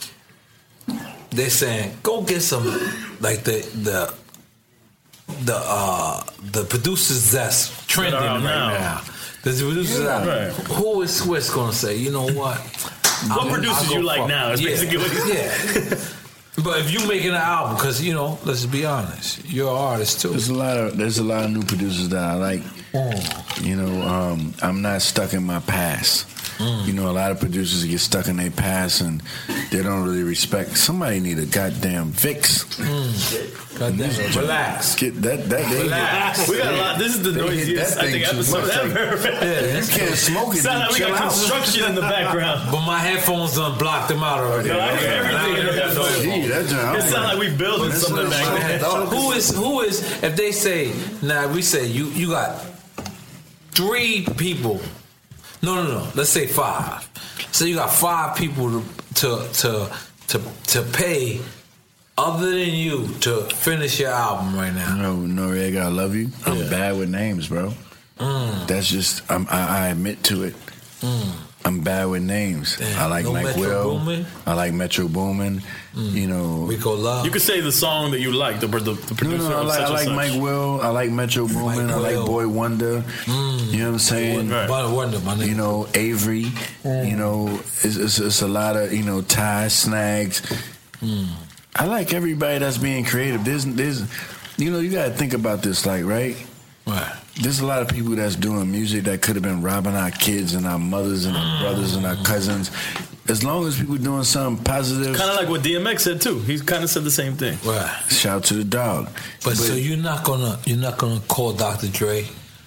[SPEAKER 8] They're saying, go get some, like, the, the, the, uh, the producers that's trending
[SPEAKER 16] That are
[SPEAKER 8] right
[SPEAKER 16] out
[SPEAKER 8] now.
[SPEAKER 16] now.
[SPEAKER 8] The producers
[SPEAKER 16] Yeah,
[SPEAKER 8] out.
[SPEAKER 16] right.
[SPEAKER 8] Who is Swiss going to say, you know what?
[SPEAKER 16] What
[SPEAKER 8] I'll-
[SPEAKER 16] producers
[SPEAKER 8] I'll go
[SPEAKER 16] you like
[SPEAKER 8] fuck-
[SPEAKER 16] now is
[SPEAKER 8] yeah.
[SPEAKER 16] basically what he's
[SPEAKER 8] Yeah. But if you making an album, because, you know, let's be honest, you're an artist, too.
[SPEAKER 18] There's a lot of there's a lot of new producers that I like. You know, um, I'm not stuck in my past. You know, a lot of producers get stuck in their past and they don't really respect. Somebody need a goddamn fix.
[SPEAKER 8] Goddamn, relax.
[SPEAKER 18] Get that that they
[SPEAKER 16] Relax. We got a lot. This is the
[SPEAKER 18] They hit
[SPEAKER 16] noisiest,
[SPEAKER 18] that
[SPEAKER 16] I think,
[SPEAKER 18] thing too
[SPEAKER 16] episode
[SPEAKER 18] much.
[SPEAKER 16] ever.
[SPEAKER 8] Yeah,
[SPEAKER 18] you can't smoke it.
[SPEAKER 16] Sound like we
[SPEAKER 18] chill
[SPEAKER 16] got
[SPEAKER 18] out.
[SPEAKER 16] construction in the background.
[SPEAKER 8] But my headphones done blocked them out already.
[SPEAKER 16] No, I hear everything in the headphones.
[SPEAKER 18] Gee, that joint-
[SPEAKER 16] It sounds like we building
[SPEAKER 18] That's
[SPEAKER 16] something
[SPEAKER 18] what I'm
[SPEAKER 16] back there.
[SPEAKER 18] saying.
[SPEAKER 8] Who is who is if they say now we say you you got three people, no no no let's say five, so you got five people to to to to, to pay other than you to finish your album right now.
[SPEAKER 18] No, Noriega, I love you. I'm bad with names, bro.
[SPEAKER 8] Mm.
[SPEAKER 18] That's just I'm, I, I admit to it.
[SPEAKER 8] Mm.
[SPEAKER 18] I'm bad with names.
[SPEAKER 8] Damn,
[SPEAKER 18] I like
[SPEAKER 8] no
[SPEAKER 18] Mike
[SPEAKER 8] Metro
[SPEAKER 18] Will.
[SPEAKER 8] Boomin?
[SPEAKER 18] I like Metro Boomin. You know,
[SPEAKER 8] Rico Love.
[SPEAKER 16] You could say the song that you like, the, the, the
[SPEAKER 18] no,
[SPEAKER 16] producer
[SPEAKER 18] no, I
[SPEAKER 16] of
[SPEAKER 18] like,
[SPEAKER 16] such
[SPEAKER 18] I
[SPEAKER 16] and
[SPEAKER 18] like
[SPEAKER 16] such.
[SPEAKER 18] Mike Will. I like Metro Boomin. I like
[SPEAKER 8] Will.
[SPEAKER 18] Boy Wonder.
[SPEAKER 8] Mm.
[SPEAKER 18] You know what I'm saying?
[SPEAKER 8] Right. Boy Wonder, my nigga.
[SPEAKER 18] You know, Avery. You know, it's, it's, it's a lot of, you know, Ty, Snags.
[SPEAKER 8] Mm.
[SPEAKER 18] I like everybody that's being creative. There's, there's, you know, you got to think about this, like, right?
[SPEAKER 8] Right.
[SPEAKER 18] there's a lot of people that's doing music that could have been robbing our kids and our mothers and our brothers and our cousins. As long as people doing something positive.
[SPEAKER 16] Kind of like what D M X said too. He kind of said the same thing.
[SPEAKER 8] Right.
[SPEAKER 18] Shout out to the dog.
[SPEAKER 8] But, but so you're not gonna you're not gonna call Doctor Dre.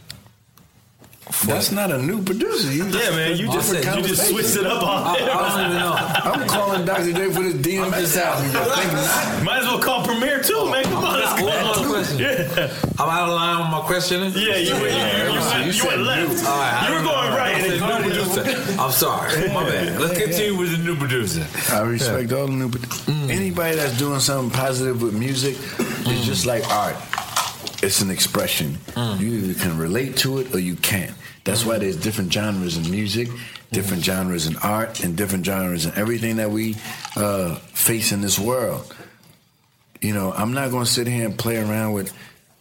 [SPEAKER 18] That's not a new producer. You
[SPEAKER 16] yeah, man. You just said, you just switched it up on
[SPEAKER 8] I, I don't even know.
[SPEAKER 18] I'm calling Doctor Dre for this D M X album.
[SPEAKER 16] Might as well call Premier too, man. Come on, let's
[SPEAKER 8] One more question.
[SPEAKER 16] Yeah.
[SPEAKER 8] I'm out of line with my questioning.
[SPEAKER 16] Yeah, you went, you, you, you, you, you went left.
[SPEAKER 8] All right,
[SPEAKER 16] you were going right.
[SPEAKER 8] And new producer. I'm sorry. My bad. Let's continue with the new producer.
[SPEAKER 18] I respect yeah. all the new producers. Mm. Anybody that's doing something positive with music mm. is just like art. It's an expression. Mm. You either can relate to it or you can't. That's why there's different genres in music, different genres in art, and different genres in everything that we uh, face in this world. You know, I'm not going to sit here and play around with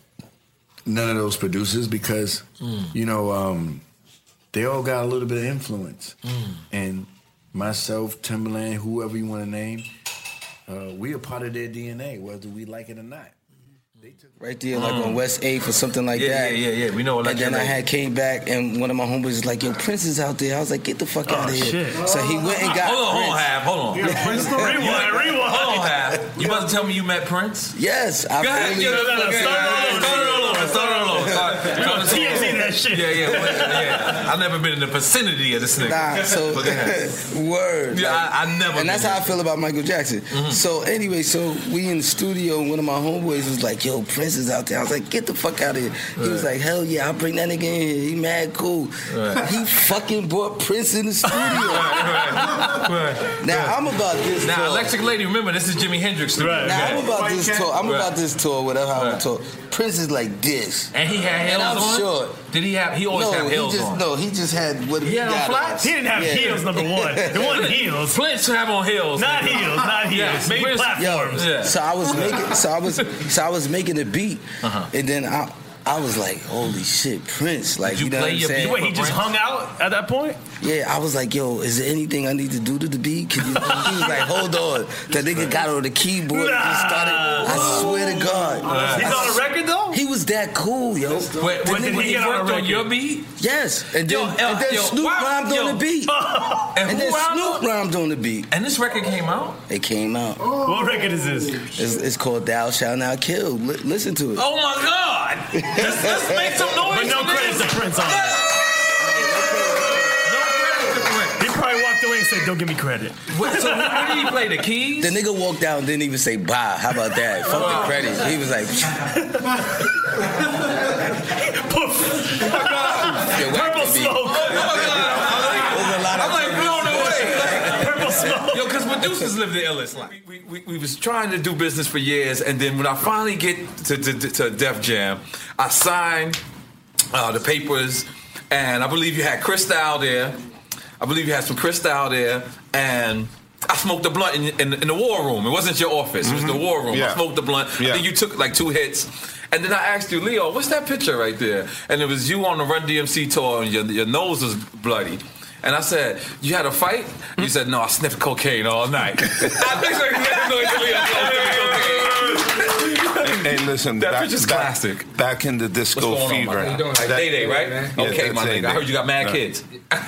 [SPEAKER 18] none of those producers because, mm. you know, um, they all got a little bit of influence. Mm. And myself, Timberland, whoever you want to name, uh, we are part of their D N A, whether we like it or not.
[SPEAKER 15] Right there, like mm. on West eighth or something like
[SPEAKER 8] yeah,
[SPEAKER 15] that.
[SPEAKER 8] Yeah, yeah, yeah. We know.
[SPEAKER 15] And then I had came back, and one of my homeboys was like, "Yo, Prince is out there." I was like, "Get the fuck
[SPEAKER 8] oh,
[SPEAKER 15] out of here!"
[SPEAKER 8] Shit.
[SPEAKER 15] So he went and got.
[SPEAKER 8] Hold on,
[SPEAKER 15] Prince.
[SPEAKER 8] hold on, Hab, hold on.
[SPEAKER 16] Yeah, Prince, rewind, rewind.
[SPEAKER 8] Hold on, Hab. You about to tell me you met Prince?
[SPEAKER 15] Yes. I
[SPEAKER 8] Go ahead.
[SPEAKER 15] really,
[SPEAKER 8] Yeah, no, no, no. Start it all over. Start it all over. Start
[SPEAKER 16] T M Z that shit.
[SPEAKER 8] Yeah, yeah, yeah. I've never been in the vicinity of this nigga.
[SPEAKER 15] Nah, so word.
[SPEAKER 8] Yeah,
[SPEAKER 15] like,
[SPEAKER 8] I, I never.
[SPEAKER 15] And that's how I feel about Michael Jackson. Mm-hmm. So anyway, so we in the studio, and one of my homeboys was like, "Yo, Prince is out there." I was like, "Get the fuck out of here!" He right. was like, "Hell yeah, I'll bring that nigga in here. He mad cool." Right. He fucking brought Prince in the studio.
[SPEAKER 8] right, right.
[SPEAKER 15] Now right. I'm about this.
[SPEAKER 8] Now,
[SPEAKER 15] talk.
[SPEAKER 8] Electric Lady, remember this is Jimi Hendrix.
[SPEAKER 16] Right.
[SPEAKER 15] Now
[SPEAKER 8] right.
[SPEAKER 15] I'm about this tour. I'm right. about this tour. Whatever
[SPEAKER 8] right.
[SPEAKER 15] I'm tour. Prince is like this,
[SPEAKER 8] and he had heels
[SPEAKER 15] and I'm
[SPEAKER 8] on.
[SPEAKER 15] Sure.
[SPEAKER 8] Did he have? He always
[SPEAKER 15] no,
[SPEAKER 8] had heels
[SPEAKER 15] he just,
[SPEAKER 8] on.
[SPEAKER 15] No, he just had what
[SPEAKER 8] he, he had on flats.
[SPEAKER 16] He didn't have yeah. heels. Number one, it wasn't heels.
[SPEAKER 8] Prince have on heels.
[SPEAKER 16] Not heels. Not heels. Yeah. Maybe Prince, platforms.
[SPEAKER 15] Yo,
[SPEAKER 8] yeah.
[SPEAKER 15] So I was making. So I was. So I was making a beat, uh-huh. and then I. I was like, holy shit, Prince. Like,
[SPEAKER 8] Did you,
[SPEAKER 15] you know
[SPEAKER 8] play
[SPEAKER 15] what I'm
[SPEAKER 8] your
[SPEAKER 15] saying?
[SPEAKER 8] beat?
[SPEAKER 16] Wait, he just hung out at that point?
[SPEAKER 15] Yeah, I was like, yo, is there anything I need to do to the beat? Can you, he was like, hold on. That nigga got on the keyboard nah. and just started. I swear to God.
[SPEAKER 16] Uh, He's I, on a record, though?
[SPEAKER 15] He was that cool, yo.
[SPEAKER 8] Wait, when did he get on, on your beat?
[SPEAKER 15] Yes. And then,
[SPEAKER 8] yo,
[SPEAKER 15] and then
[SPEAKER 8] yo,
[SPEAKER 15] Snoop
[SPEAKER 8] wow,
[SPEAKER 15] rhymed
[SPEAKER 8] yo.
[SPEAKER 15] on the beat.
[SPEAKER 8] and
[SPEAKER 15] and then Snoop
[SPEAKER 8] on?
[SPEAKER 15] rhymed on the beat.
[SPEAKER 8] And this record came out?
[SPEAKER 15] It came out.
[SPEAKER 16] Oh. What record is this?
[SPEAKER 15] It's, it's called Thou Shalt Not Kill. L- listen to it.
[SPEAKER 8] Oh, my God. let's, let's make some noise.
[SPEAKER 16] But no credit to Prince on it. He probably walked away and said, "Don't give me credit."
[SPEAKER 8] What, so what did he play? The keys?
[SPEAKER 15] The nigga walked out and didn't even say bye. How about that? Fuck the credit. He was like,
[SPEAKER 16] poof.
[SPEAKER 15] Yeah,
[SPEAKER 16] Purple smoke.
[SPEAKER 8] I'm like blown away. Purple smoke. Yo, because producers live the illest life. We, we, we was trying to do business for years, and then when I finally get to, to, to Def Jam, I signed uh, the papers, and I believe you had Cristal there. I believe you had some Cristal there, and I smoked the blunt in, in, in the war room. It wasn't your office. It was
[SPEAKER 20] Mm-hmm.
[SPEAKER 8] the war room.
[SPEAKER 20] Yeah.
[SPEAKER 8] I smoked the blunt.
[SPEAKER 20] Yeah.
[SPEAKER 8] Then you took like two hits. And then I asked you, Leo, what's that picture right there? And it was you on the Run D M C tour, and your, your nose was bloody. And I said, you had a fight? You said, no, I sniffed cocaine all night. I think so.
[SPEAKER 20] Hey, listen,
[SPEAKER 8] that
[SPEAKER 20] back,
[SPEAKER 8] picture's
[SPEAKER 20] back,
[SPEAKER 8] classic.
[SPEAKER 20] Back in the disco
[SPEAKER 8] What's going
[SPEAKER 20] fever.
[SPEAKER 8] on, man? Like Day Day, right?
[SPEAKER 20] Yeah,
[SPEAKER 8] okay, my nigga. I heard you got mad
[SPEAKER 20] right.
[SPEAKER 8] kids.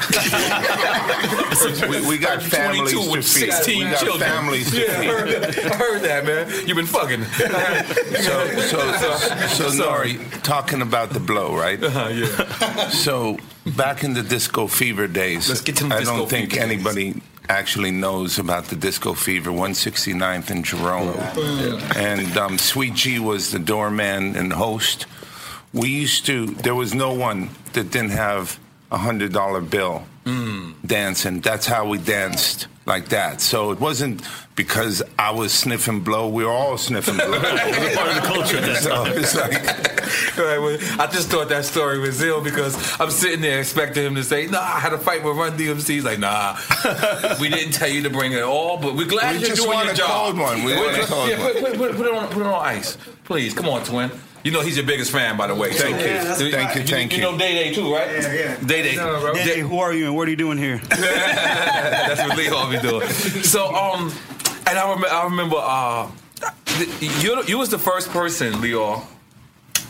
[SPEAKER 20] we, we got families to
[SPEAKER 8] with
[SPEAKER 20] feed.
[SPEAKER 8] sixteen
[SPEAKER 20] we got
[SPEAKER 8] children.
[SPEAKER 20] families to
[SPEAKER 8] yeah,
[SPEAKER 20] feed.
[SPEAKER 8] I heard, that. I heard that, man. You've been fucking.
[SPEAKER 20] so, so, so, so Nori, talking about the blow, right?
[SPEAKER 8] Uh-huh, yeah.
[SPEAKER 20] So, back in the disco fever days,
[SPEAKER 8] Let's get to the
[SPEAKER 20] I
[SPEAKER 8] disco
[SPEAKER 20] don't think
[SPEAKER 8] fever
[SPEAKER 20] anybody
[SPEAKER 8] days.
[SPEAKER 20] actually knows about the disco fever, one sixty-ninth and Jerome.
[SPEAKER 8] Yeah.
[SPEAKER 20] And um, Sweet G was the doorman and host. We used to, there was no one that didn't have a one hundred dollar bill mm. dancing. That's how we danced, like that. So it wasn't because I was sniffing blow. We were all sniffing blow. It was part of the culture. So it's like,
[SPEAKER 8] right, well, I just thought that story was ill because I'm sitting there expecting him to say, nah, I had a fight with Run D M C. He's like, nah, we didn't tell you to bring it all, but we're glad
[SPEAKER 20] we
[SPEAKER 8] you're
[SPEAKER 20] just
[SPEAKER 8] doing
[SPEAKER 20] want
[SPEAKER 8] your
[SPEAKER 20] a
[SPEAKER 8] job.
[SPEAKER 20] cold one. We want a cold
[SPEAKER 8] yeah,
[SPEAKER 20] one.
[SPEAKER 8] Put, put, put, put, it on, put it on ice. Please, come on, twin. You know he's your biggest fan, by the way.
[SPEAKER 20] Thank
[SPEAKER 8] so,
[SPEAKER 20] you.
[SPEAKER 8] yeah,
[SPEAKER 20] thank
[SPEAKER 8] right.
[SPEAKER 20] you, thank
[SPEAKER 8] you.
[SPEAKER 20] you.
[SPEAKER 8] You know Day Day too, right?
[SPEAKER 19] Yeah, yeah.
[SPEAKER 8] Day Day.
[SPEAKER 19] No, bro. Day Day, who are you and what are you doing here?
[SPEAKER 8] That's what Leo be doing. So, um, and I, rem- I remember, uh, you you was the first person, Leo,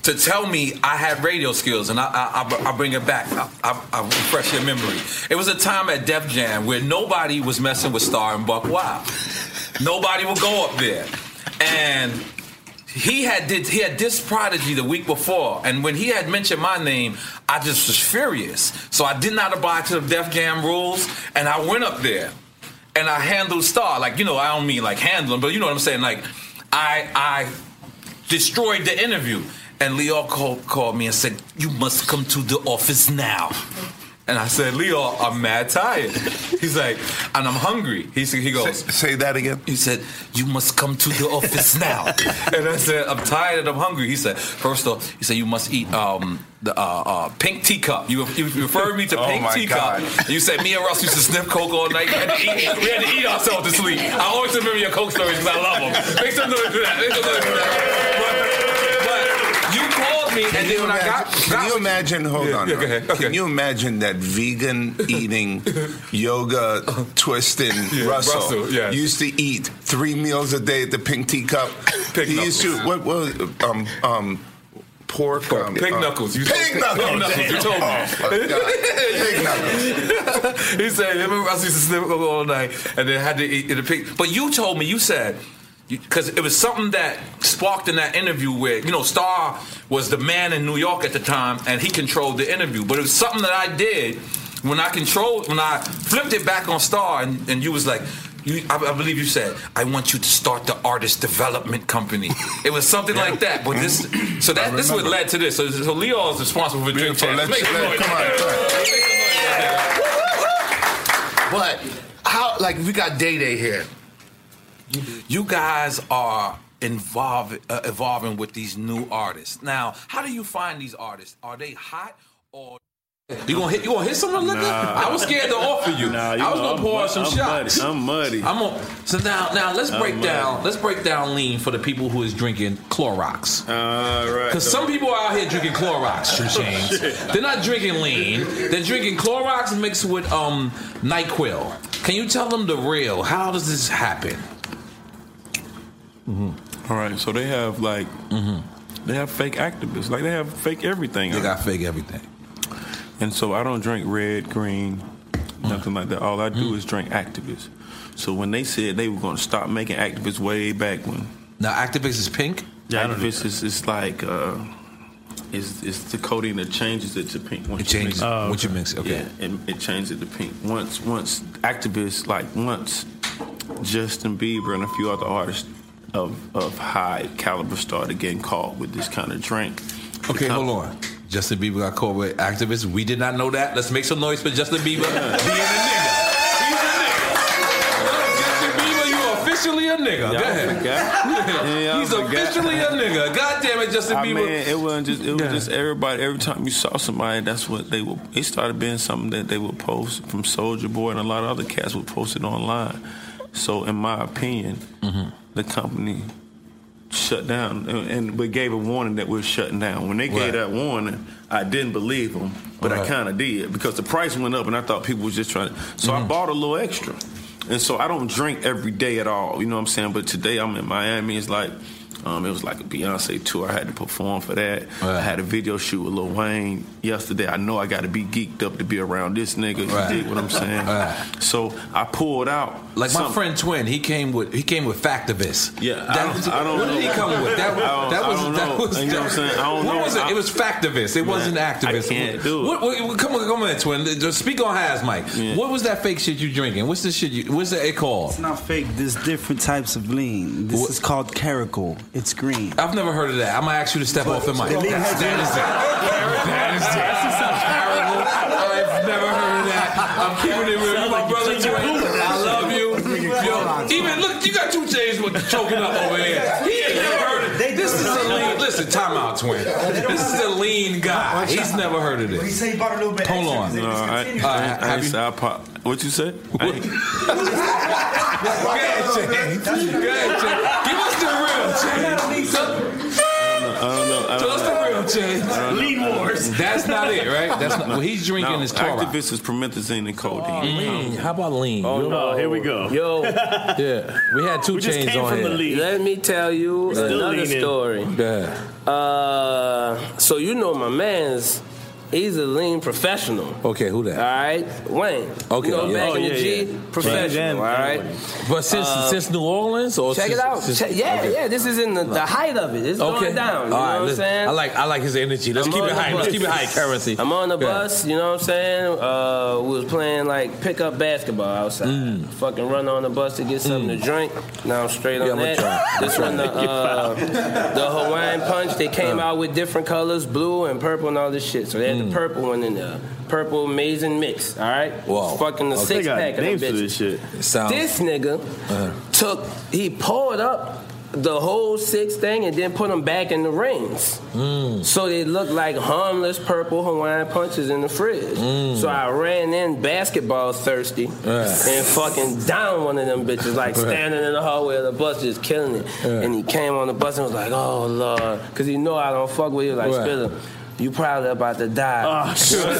[SPEAKER 8] to tell me I had radio skills, and I, I, I, I bring it back. I, I, I refresh your memory. It was a time at Def Jam where nobody was messing with Star and Buck Wild. Nobody would go up there, and he had did he had dissed Prodigy the week before, and when he had mentioned my name, I just was furious. So I did not abide to the Def Jam rules, and I went up there, and I handled Star. Like, you know, I don't mean like handling, but you know what I'm saying. Like, I I destroyed the interview, and Leo called, called me and said, "You must come to the office now." And I said, "Leo, I'm mad tired." He's like, "And I'm hungry." He he goes,
[SPEAKER 20] Say, say that again.
[SPEAKER 8] He said, "You must come to the office now." And I said, "I'm tired and I'm hungry." He said, "First off," he said, "you must eat um, the uh, uh, pink teacup." You, you referred me to
[SPEAKER 20] Oh,
[SPEAKER 8] pink
[SPEAKER 20] my
[SPEAKER 8] teacup.
[SPEAKER 20] God.
[SPEAKER 8] You said me and Russ used to sniff coke all night. We had to eat, we had to eat ourselves to sleep. I always remember your coke stories because I love them. Make some noise for that. Make some noise for that. But, but you called me,
[SPEAKER 20] Can
[SPEAKER 8] and
[SPEAKER 20] you
[SPEAKER 8] then when
[SPEAKER 20] imagine,
[SPEAKER 8] I got,
[SPEAKER 20] can
[SPEAKER 8] got
[SPEAKER 20] you imagine? Hold
[SPEAKER 8] Yeah,
[SPEAKER 20] on.
[SPEAKER 8] yeah, go ahead. Okay.
[SPEAKER 20] Can you imagine that vegan eating, yoga twisting
[SPEAKER 8] Yeah,
[SPEAKER 20] Russell,
[SPEAKER 8] Russell, yes.
[SPEAKER 20] used to eat three meals a day at the Pink Teacup?
[SPEAKER 8] Pink
[SPEAKER 20] he used to what was um um. Pork, um,
[SPEAKER 8] Pig
[SPEAKER 20] uh,
[SPEAKER 8] knuckles. You
[SPEAKER 20] Pig
[SPEAKER 8] told-
[SPEAKER 20] knuckles.
[SPEAKER 8] Pig knuckles. You told me.
[SPEAKER 20] Oh, my God. Pig knuckles.
[SPEAKER 8] He said, "Remember, Russ used to sniff coke all night, and then had to eat the pig." But you told me, you said, because it was something that sparked in that interview where, you know, Star was the man in New York at the time, and he controlled the interview. But it was something that I did when I controlled, when I flipped it back on Star, and, and you was like, you, I, I believe you said, "I want you to start the artist development company." It was something like that. But this, so that this is what led to this. So, so Leo is responsible for Drink Champs.
[SPEAKER 20] Let's-
[SPEAKER 8] Make some
[SPEAKER 20] let-
[SPEAKER 8] noise.
[SPEAKER 20] come on, come on.
[SPEAKER 8] But how? Like, we got Day Day here. You guys are involved, uh, evolving with these new artists. Now, how do you find these artists? Are they hot or? You gonna hit? You gonna hit some of the liquor?
[SPEAKER 10] Nah.
[SPEAKER 8] I was scared to offer you.
[SPEAKER 10] Nah, you
[SPEAKER 8] I was
[SPEAKER 10] know,
[SPEAKER 8] gonna pour
[SPEAKER 10] I'm,
[SPEAKER 8] some
[SPEAKER 10] I'm
[SPEAKER 8] shots.
[SPEAKER 10] Muddy. I'm muddy.
[SPEAKER 8] I'm on. So now, now let's
[SPEAKER 10] I'm
[SPEAKER 8] break
[SPEAKER 10] muddy.
[SPEAKER 8] down. Let's break down lean for the people who is drinking Clorox.
[SPEAKER 10] All right.
[SPEAKER 8] Because some people are out here drinking Clorox, True Chains. They're not drinking lean. They're drinking Clorox mixed with um, NyQuil. Can you tell them the real? How does this happen?
[SPEAKER 10] Mm-hmm. All right. So they have like, they have fake activists. Like they have fake everything.
[SPEAKER 8] They got fake everything.
[SPEAKER 10] And so I don't drink red, green, nothing like that. All I do is drink activists. So when they said they were going to stop making activists way back when.
[SPEAKER 8] Now activists is pink?
[SPEAKER 10] Yeah, activists is, is like, uh, it's, it's the coating that changes it to pink. Once
[SPEAKER 8] It changes
[SPEAKER 10] you mix
[SPEAKER 8] it. Once you mix it, okay.
[SPEAKER 10] Yeah, it, it changes it to pink. Once, once activists, like once Justin Bieber and a few other artists of, of high caliber started getting caught with this kind of drink.
[SPEAKER 8] Okay, hold on. Justin Bieber got caught with activists. We did not know that. Let's make some noise for Justin Bieber being a nigga. He's a nigga. Justin Bieber, you are officially a nigga. Go ahead.
[SPEAKER 10] Yeah,
[SPEAKER 8] He's
[SPEAKER 10] I forgot.
[SPEAKER 8] officially a nigga. God damn it, Justin
[SPEAKER 10] I
[SPEAKER 8] Bieber.
[SPEAKER 10] mean, it wasn't just it was
[SPEAKER 8] Yeah.
[SPEAKER 10] just everybody. Every time you saw somebody, that's what they would. It started being something that they would post from Soulja Boy, and a lot of other cats would post it online. So, in my opinion, the company shut down and, and but gave a warning that we're shutting down. When they gave
[SPEAKER 8] Right.
[SPEAKER 10] that warning, I didn't believe them, but I
[SPEAKER 8] Right.
[SPEAKER 10] kind of did because the price went up, and I thought people was just trying to. So I bought a little extra, and so I don't drink every day at all. You know what I'm saying? But today I'm in Miami. It's like. Um, it was like a Beyonce tour. I had to perform for that. I had a video shoot with Lil Wayne yesterday. I know I got to be geeked up to be around this nigga.
[SPEAKER 8] Right.
[SPEAKER 10] You dig what I'm saying?
[SPEAKER 8] Right.
[SPEAKER 10] So I pulled out.
[SPEAKER 8] Like my
[SPEAKER 10] some-
[SPEAKER 8] friend Twin, he came with he came with Factivist.
[SPEAKER 10] Yeah, I
[SPEAKER 8] That-
[SPEAKER 10] don't, I don't
[SPEAKER 8] what
[SPEAKER 10] know.
[SPEAKER 8] did he come with? That,
[SPEAKER 10] I don't-
[SPEAKER 8] that was
[SPEAKER 10] I don't
[SPEAKER 8] that
[SPEAKER 10] know.
[SPEAKER 8] was.
[SPEAKER 10] You know what I'm saying? I don't
[SPEAKER 8] what
[SPEAKER 10] know.
[SPEAKER 8] was it?
[SPEAKER 10] I-
[SPEAKER 8] It was Factivist. It
[SPEAKER 10] Man,
[SPEAKER 8] wasn't activist.
[SPEAKER 10] I can't do it.
[SPEAKER 8] What, what, come on, come on, Twin. Just speak on Has Mike. What was that fake shit you drinking? What's this shit? You, what's that it called?
[SPEAKER 19] It's not fake. There's different types of lean. This is called Caracol. It's green.
[SPEAKER 8] I've never heard of that. I'm gonna ask you to step off the mic.
[SPEAKER 19] The lean
[SPEAKER 8] That
[SPEAKER 19] has-
[SPEAKER 8] is it. That is terrible. I've never heard of that. I'm keeping it real. You my brother, Twin. I love you. Yo, even look, you got two J's with choking up over here. He ain't never heard of it. This is a lean. Listen, time out, Twin. This is a lean guy. He's never heard of this. Hold on.
[SPEAKER 10] No, I,
[SPEAKER 8] Uh,
[SPEAKER 10] I,
[SPEAKER 8] have
[SPEAKER 10] I,
[SPEAKER 8] you-
[SPEAKER 10] I, I pop. What you said? I ain't-
[SPEAKER 8] Go ahead, James. Go ahead, James. Give us the real, James.
[SPEAKER 10] I don't know. I
[SPEAKER 8] Tell us
[SPEAKER 10] don't know.
[SPEAKER 8] the real, James.
[SPEAKER 10] I don't know.
[SPEAKER 8] Lean Wars. That's not it, right? That's not. What he's drinking
[SPEAKER 10] no,
[SPEAKER 8] is Clorox.
[SPEAKER 10] Activist is promethazine and codeine.
[SPEAKER 8] Mm. How about lean?
[SPEAKER 21] Oh,
[SPEAKER 8] Yo.
[SPEAKER 21] no, here we go.
[SPEAKER 22] Yo.
[SPEAKER 8] Yeah, we had two
[SPEAKER 21] We just
[SPEAKER 8] chains
[SPEAKER 21] came
[SPEAKER 8] on
[SPEAKER 21] from
[SPEAKER 8] here.
[SPEAKER 21] the league.
[SPEAKER 22] Let me tell you
[SPEAKER 21] We're still
[SPEAKER 22] another
[SPEAKER 21] leaning.
[SPEAKER 22] story.
[SPEAKER 8] Yeah.
[SPEAKER 22] Uh, so you know my man's, he's a lean professional.
[SPEAKER 8] Okay, who that?
[SPEAKER 22] All right, Wayne.
[SPEAKER 8] Okay,
[SPEAKER 22] You know,
[SPEAKER 8] yeah.
[SPEAKER 22] back
[SPEAKER 8] Oh,
[SPEAKER 22] in the
[SPEAKER 8] yeah,
[SPEAKER 22] G,
[SPEAKER 8] yeah.
[SPEAKER 22] professional. All right.
[SPEAKER 8] But since
[SPEAKER 22] Uh,
[SPEAKER 8] since New Orleans or
[SPEAKER 22] check
[SPEAKER 8] since,
[SPEAKER 22] it out.
[SPEAKER 8] since-
[SPEAKER 22] Check- yeah,
[SPEAKER 8] okay.
[SPEAKER 22] yeah. This is in the, the height of it. It's
[SPEAKER 8] Okay.
[SPEAKER 22] going down. You
[SPEAKER 8] All
[SPEAKER 22] know
[SPEAKER 8] right,
[SPEAKER 22] what I'm
[SPEAKER 8] let's-
[SPEAKER 22] saying?
[SPEAKER 8] I like I like his energy. Let's
[SPEAKER 22] I'm
[SPEAKER 8] keep
[SPEAKER 22] on
[SPEAKER 8] it
[SPEAKER 22] the
[SPEAKER 8] high.
[SPEAKER 22] bus.
[SPEAKER 8] Let's keep it high, currency.
[SPEAKER 22] I'm on the
[SPEAKER 8] Yeah.
[SPEAKER 22] bus, you know what I'm saying? Uh, we was playing like pickup basketball outside.
[SPEAKER 8] Mm.
[SPEAKER 22] Fucking run on the bus to get something to drink. Now I'm straight
[SPEAKER 8] Yeah,
[SPEAKER 22] on
[SPEAKER 8] I'ma
[SPEAKER 22] that.
[SPEAKER 8] try.
[SPEAKER 22] This one, the, uh, the Hawaiian Punch, they came out with different colors, blue and purple and all this shit. So they had the purple one in there. Purple amazing mix, all right?
[SPEAKER 8] Wow.
[SPEAKER 22] Fucking the
[SPEAKER 8] Okay.
[SPEAKER 22] six
[SPEAKER 8] They got
[SPEAKER 22] pack of them
[SPEAKER 21] names for
[SPEAKER 22] bitches.
[SPEAKER 21] this shit.
[SPEAKER 8] Sounds-
[SPEAKER 22] This nigga
[SPEAKER 8] Uh-huh.
[SPEAKER 22] took, he poured up the whole six thing and then put them back in the rings.
[SPEAKER 8] Mm.
[SPEAKER 22] So they look like harmless purple Hawaiian punches in the fridge.
[SPEAKER 8] Mm.
[SPEAKER 22] So I ran in basketball thirsty
[SPEAKER 8] Right.
[SPEAKER 22] and fucking down one of them bitches, like
[SPEAKER 8] Right.
[SPEAKER 22] standing in the hallway of the bus just killing it.
[SPEAKER 8] Right.
[SPEAKER 22] And he came on the bus and was like, oh Lord, because he know I don't fuck with you. Like,
[SPEAKER 8] Right.
[SPEAKER 22] Spiller, you probably about to die.
[SPEAKER 21] Oh, shit.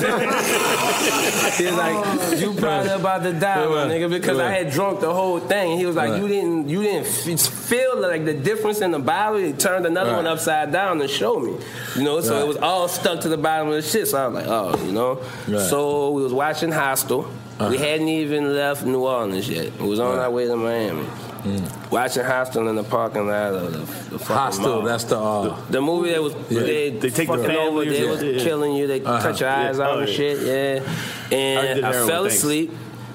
[SPEAKER 22] He was like, you probably about to die, my nigga, because I had drunk the whole thing. And he was like,
[SPEAKER 8] Right.
[SPEAKER 22] you didn't, you didn't f- feel like the difference in the bottle. He turned another
[SPEAKER 8] Right.
[SPEAKER 22] one upside down and showed me, you know. So
[SPEAKER 8] Right.
[SPEAKER 22] it was all stuck to the bottom of the shit. So I was like, oh, you know.
[SPEAKER 8] Right.
[SPEAKER 22] So we was watching Hostel.
[SPEAKER 8] Uh-huh.
[SPEAKER 22] We hadn't even left New Orleans yet. We was on
[SPEAKER 8] Right.
[SPEAKER 22] our way to Miami. Watching Hostel in the parking lot of the, the fucking
[SPEAKER 8] Hostel.
[SPEAKER 22] mall.
[SPEAKER 8] That's the. Uh,
[SPEAKER 22] The movie that was
[SPEAKER 8] Yeah.
[SPEAKER 22] they,
[SPEAKER 21] They take the
[SPEAKER 22] fucking over,
[SPEAKER 21] family
[SPEAKER 22] they
[SPEAKER 21] or
[SPEAKER 22] was
[SPEAKER 21] something.
[SPEAKER 22] killing you, they
[SPEAKER 8] Uh-huh.
[SPEAKER 22] cut your eyes
[SPEAKER 21] Yeah.
[SPEAKER 22] out
[SPEAKER 21] Oh,
[SPEAKER 22] and
[SPEAKER 21] yeah.
[SPEAKER 22] shit, yeah.
[SPEAKER 21] I
[SPEAKER 22] And
[SPEAKER 21] did
[SPEAKER 22] I,
[SPEAKER 21] heroin,
[SPEAKER 22] fell
[SPEAKER 21] thanks.
[SPEAKER 22] asleep,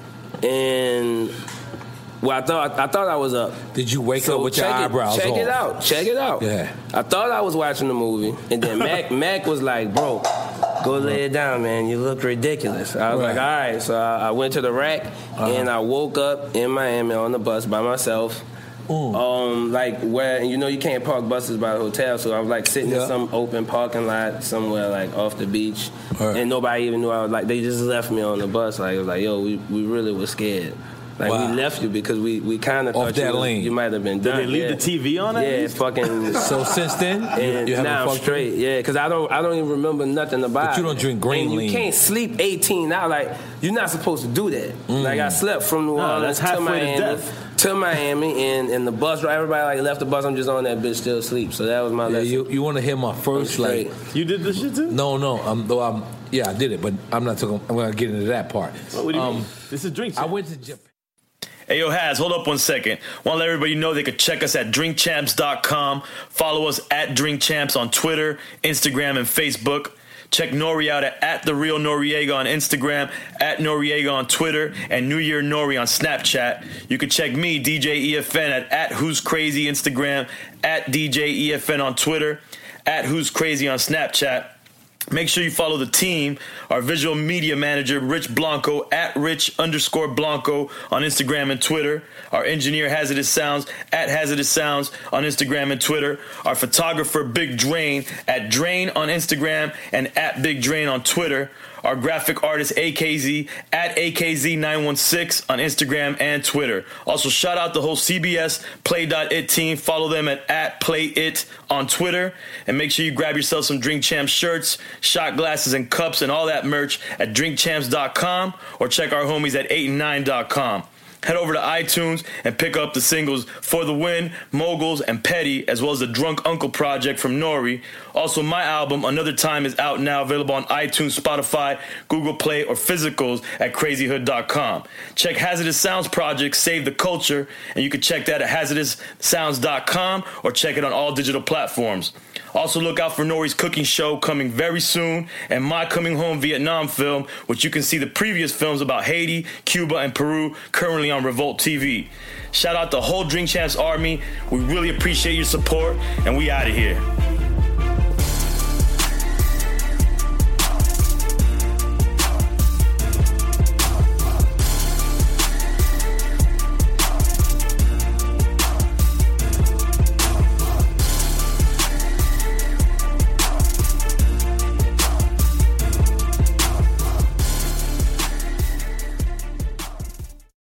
[SPEAKER 22] and well, I thought I thought I was up.
[SPEAKER 8] Did you wake
[SPEAKER 22] So
[SPEAKER 8] up with your
[SPEAKER 22] check it-
[SPEAKER 8] eyebrows
[SPEAKER 22] Check
[SPEAKER 8] off?
[SPEAKER 22] it out. Check it out.
[SPEAKER 8] Yeah.
[SPEAKER 22] I thought I was watching the movie, and then Mac Mac was like, "Bro, go lay it down, man. You look ridiculous." I was
[SPEAKER 8] Right.
[SPEAKER 22] like, "All right." So I, I went to the rack, and I woke up in Miami on the bus by myself. Um, like where you know you can't park buses by the hotel, so I was like sitting
[SPEAKER 8] Yeah.
[SPEAKER 22] in some open parking lot somewhere like off the beach,
[SPEAKER 8] Right.
[SPEAKER 22] and nobody even knew I was like. They just left me on the bus. Like it was like, yo, we, we really was scared. Like
[SPEAKER 8] Wow.
[SPEAKER 22] we left you because we, we kind of
[SPEAKER 8] Off
[SPEAKER 22] thought
[SPEAKER 8] that
[SPEAKER 22] you, was-
[SPEAKER 8] lane.
[SPEAKER 22] you might have been
[SPEAKER 21] Did
[SPEAKER 22] done.
[SPEAKER 21] they leave
[SPEAKER 22] yeah.
[SPEAKER 21] the T V on at
[SPEAKER 22] Yeah,
[SPEAKER 21] least?
[SPEAKER 22] fucking.
[SPEAKER 8] So since then, you,
[SPEAKER 22] And
[SPEAKER 8] you haven't
[SPEAKER 22] now I'm
[SPEAKER 8] fucked
[SPEAKER 22] straight, yeah, because I don't, I don't even remember nothing about
[SPEAKER 8] But you
[SPEAKER 22] it.
[SPEAKER 8] don't drink green
[SPEAKER 22] and you
[SPEAKER 8] lean.
[SPEAKER 22] can't sleep eighteen hours. Like you're not supposed to do that.
[SPEAKER 8] Mm.
[SPEAKER 22] Like I slept from New
[SPEAKER 21] Nah,
[SPEAKER 22] Orleans
[SPEAKER 21] that's
[SPEAKER 22] to
[SPEAKER 21] halfway to
[SPEAKER 22] Miami,
[SPEAKER 21] death.
[SPEAKER 22] to Miami, and and the bus. Everybody like left the bus. I'm just on that bitch still asleep. So that was my
[SPEAKER 8] Yeah,
[SPEAKER 22] lesson.
[SPEAKER 8] you you want to hear my first
[SPEAKER 22] I'm
[SPEAKER 8] like?
[SPEAKER 22] straight.
[SPEAKER 21] You did this shit too?
[SPEAKER 8] No, no. Um, though I'm yeah, I did it, but I'm not talking. I'm gonna get into that part.
[SPEAKER 21] What do you
[SPEAKER 8] um,
[SPEAKER 21] mean? This is drinks.
[SPEAKER 8] I went to Japan.
[SPEAKER 16] Hey, yo, Haz, hold up one second. Want to let everybody know they could check us at drink champs dot com. Follow us at DrinkChamps on Twitter, Instagram, and Facebook. Check Nori out at, at The Real Noriega on Instagram, at Noriega on Twitter, and New Year Nori on Snapchat. You can check me, D J E F N, at, at Who's Crazy Instagram, at D J E F N on Twitter, at Who's Crazy on Snapchat. Make sure you follow the team, our visual media manager, Rich Blanco, at Rich underscore Blanco on Instagram and Twitter. Our engineer, Hazardous Sounds, at Hazardous Sounds on Instagram and Twitter. Our photographer, Big Drain, at Drain on Instagram and at Big Drain on Twitter. Our graphic artist, A K Z, at A K Z nine one six on Instagram and Twitter. Also, shout out the whole C B S Play dot it team. Follow them at, at PlayIt on Twitter. And make sure you grab yourself some Drink Champs shirts, shot glasses, and cups, and all that merch at drink champs dot com or check our homies at eight and nine dot com. Head over to iTunes and pick up the singles For the Win, Moguls, and Petty, as well as the Drunk Uncle Project from Nori. Also, my album, Another Time, is out now, available on iTunes, Spotify, Google Play, or physicals at crazy hood dot com. Check Hazardous Sounds Project, Save the Culture, and you can check that at hazardous sounds dot com or check it on all digital platforms. Also, look out for Nori's cooking show coming very soon, and My Coming Home Vietnam film, which you can see the previous films about Haiti, Cuba, and Peru currently on Revolt T V. Shout out the whole Drink Champs Army. We really appreciate your support, and we out of here.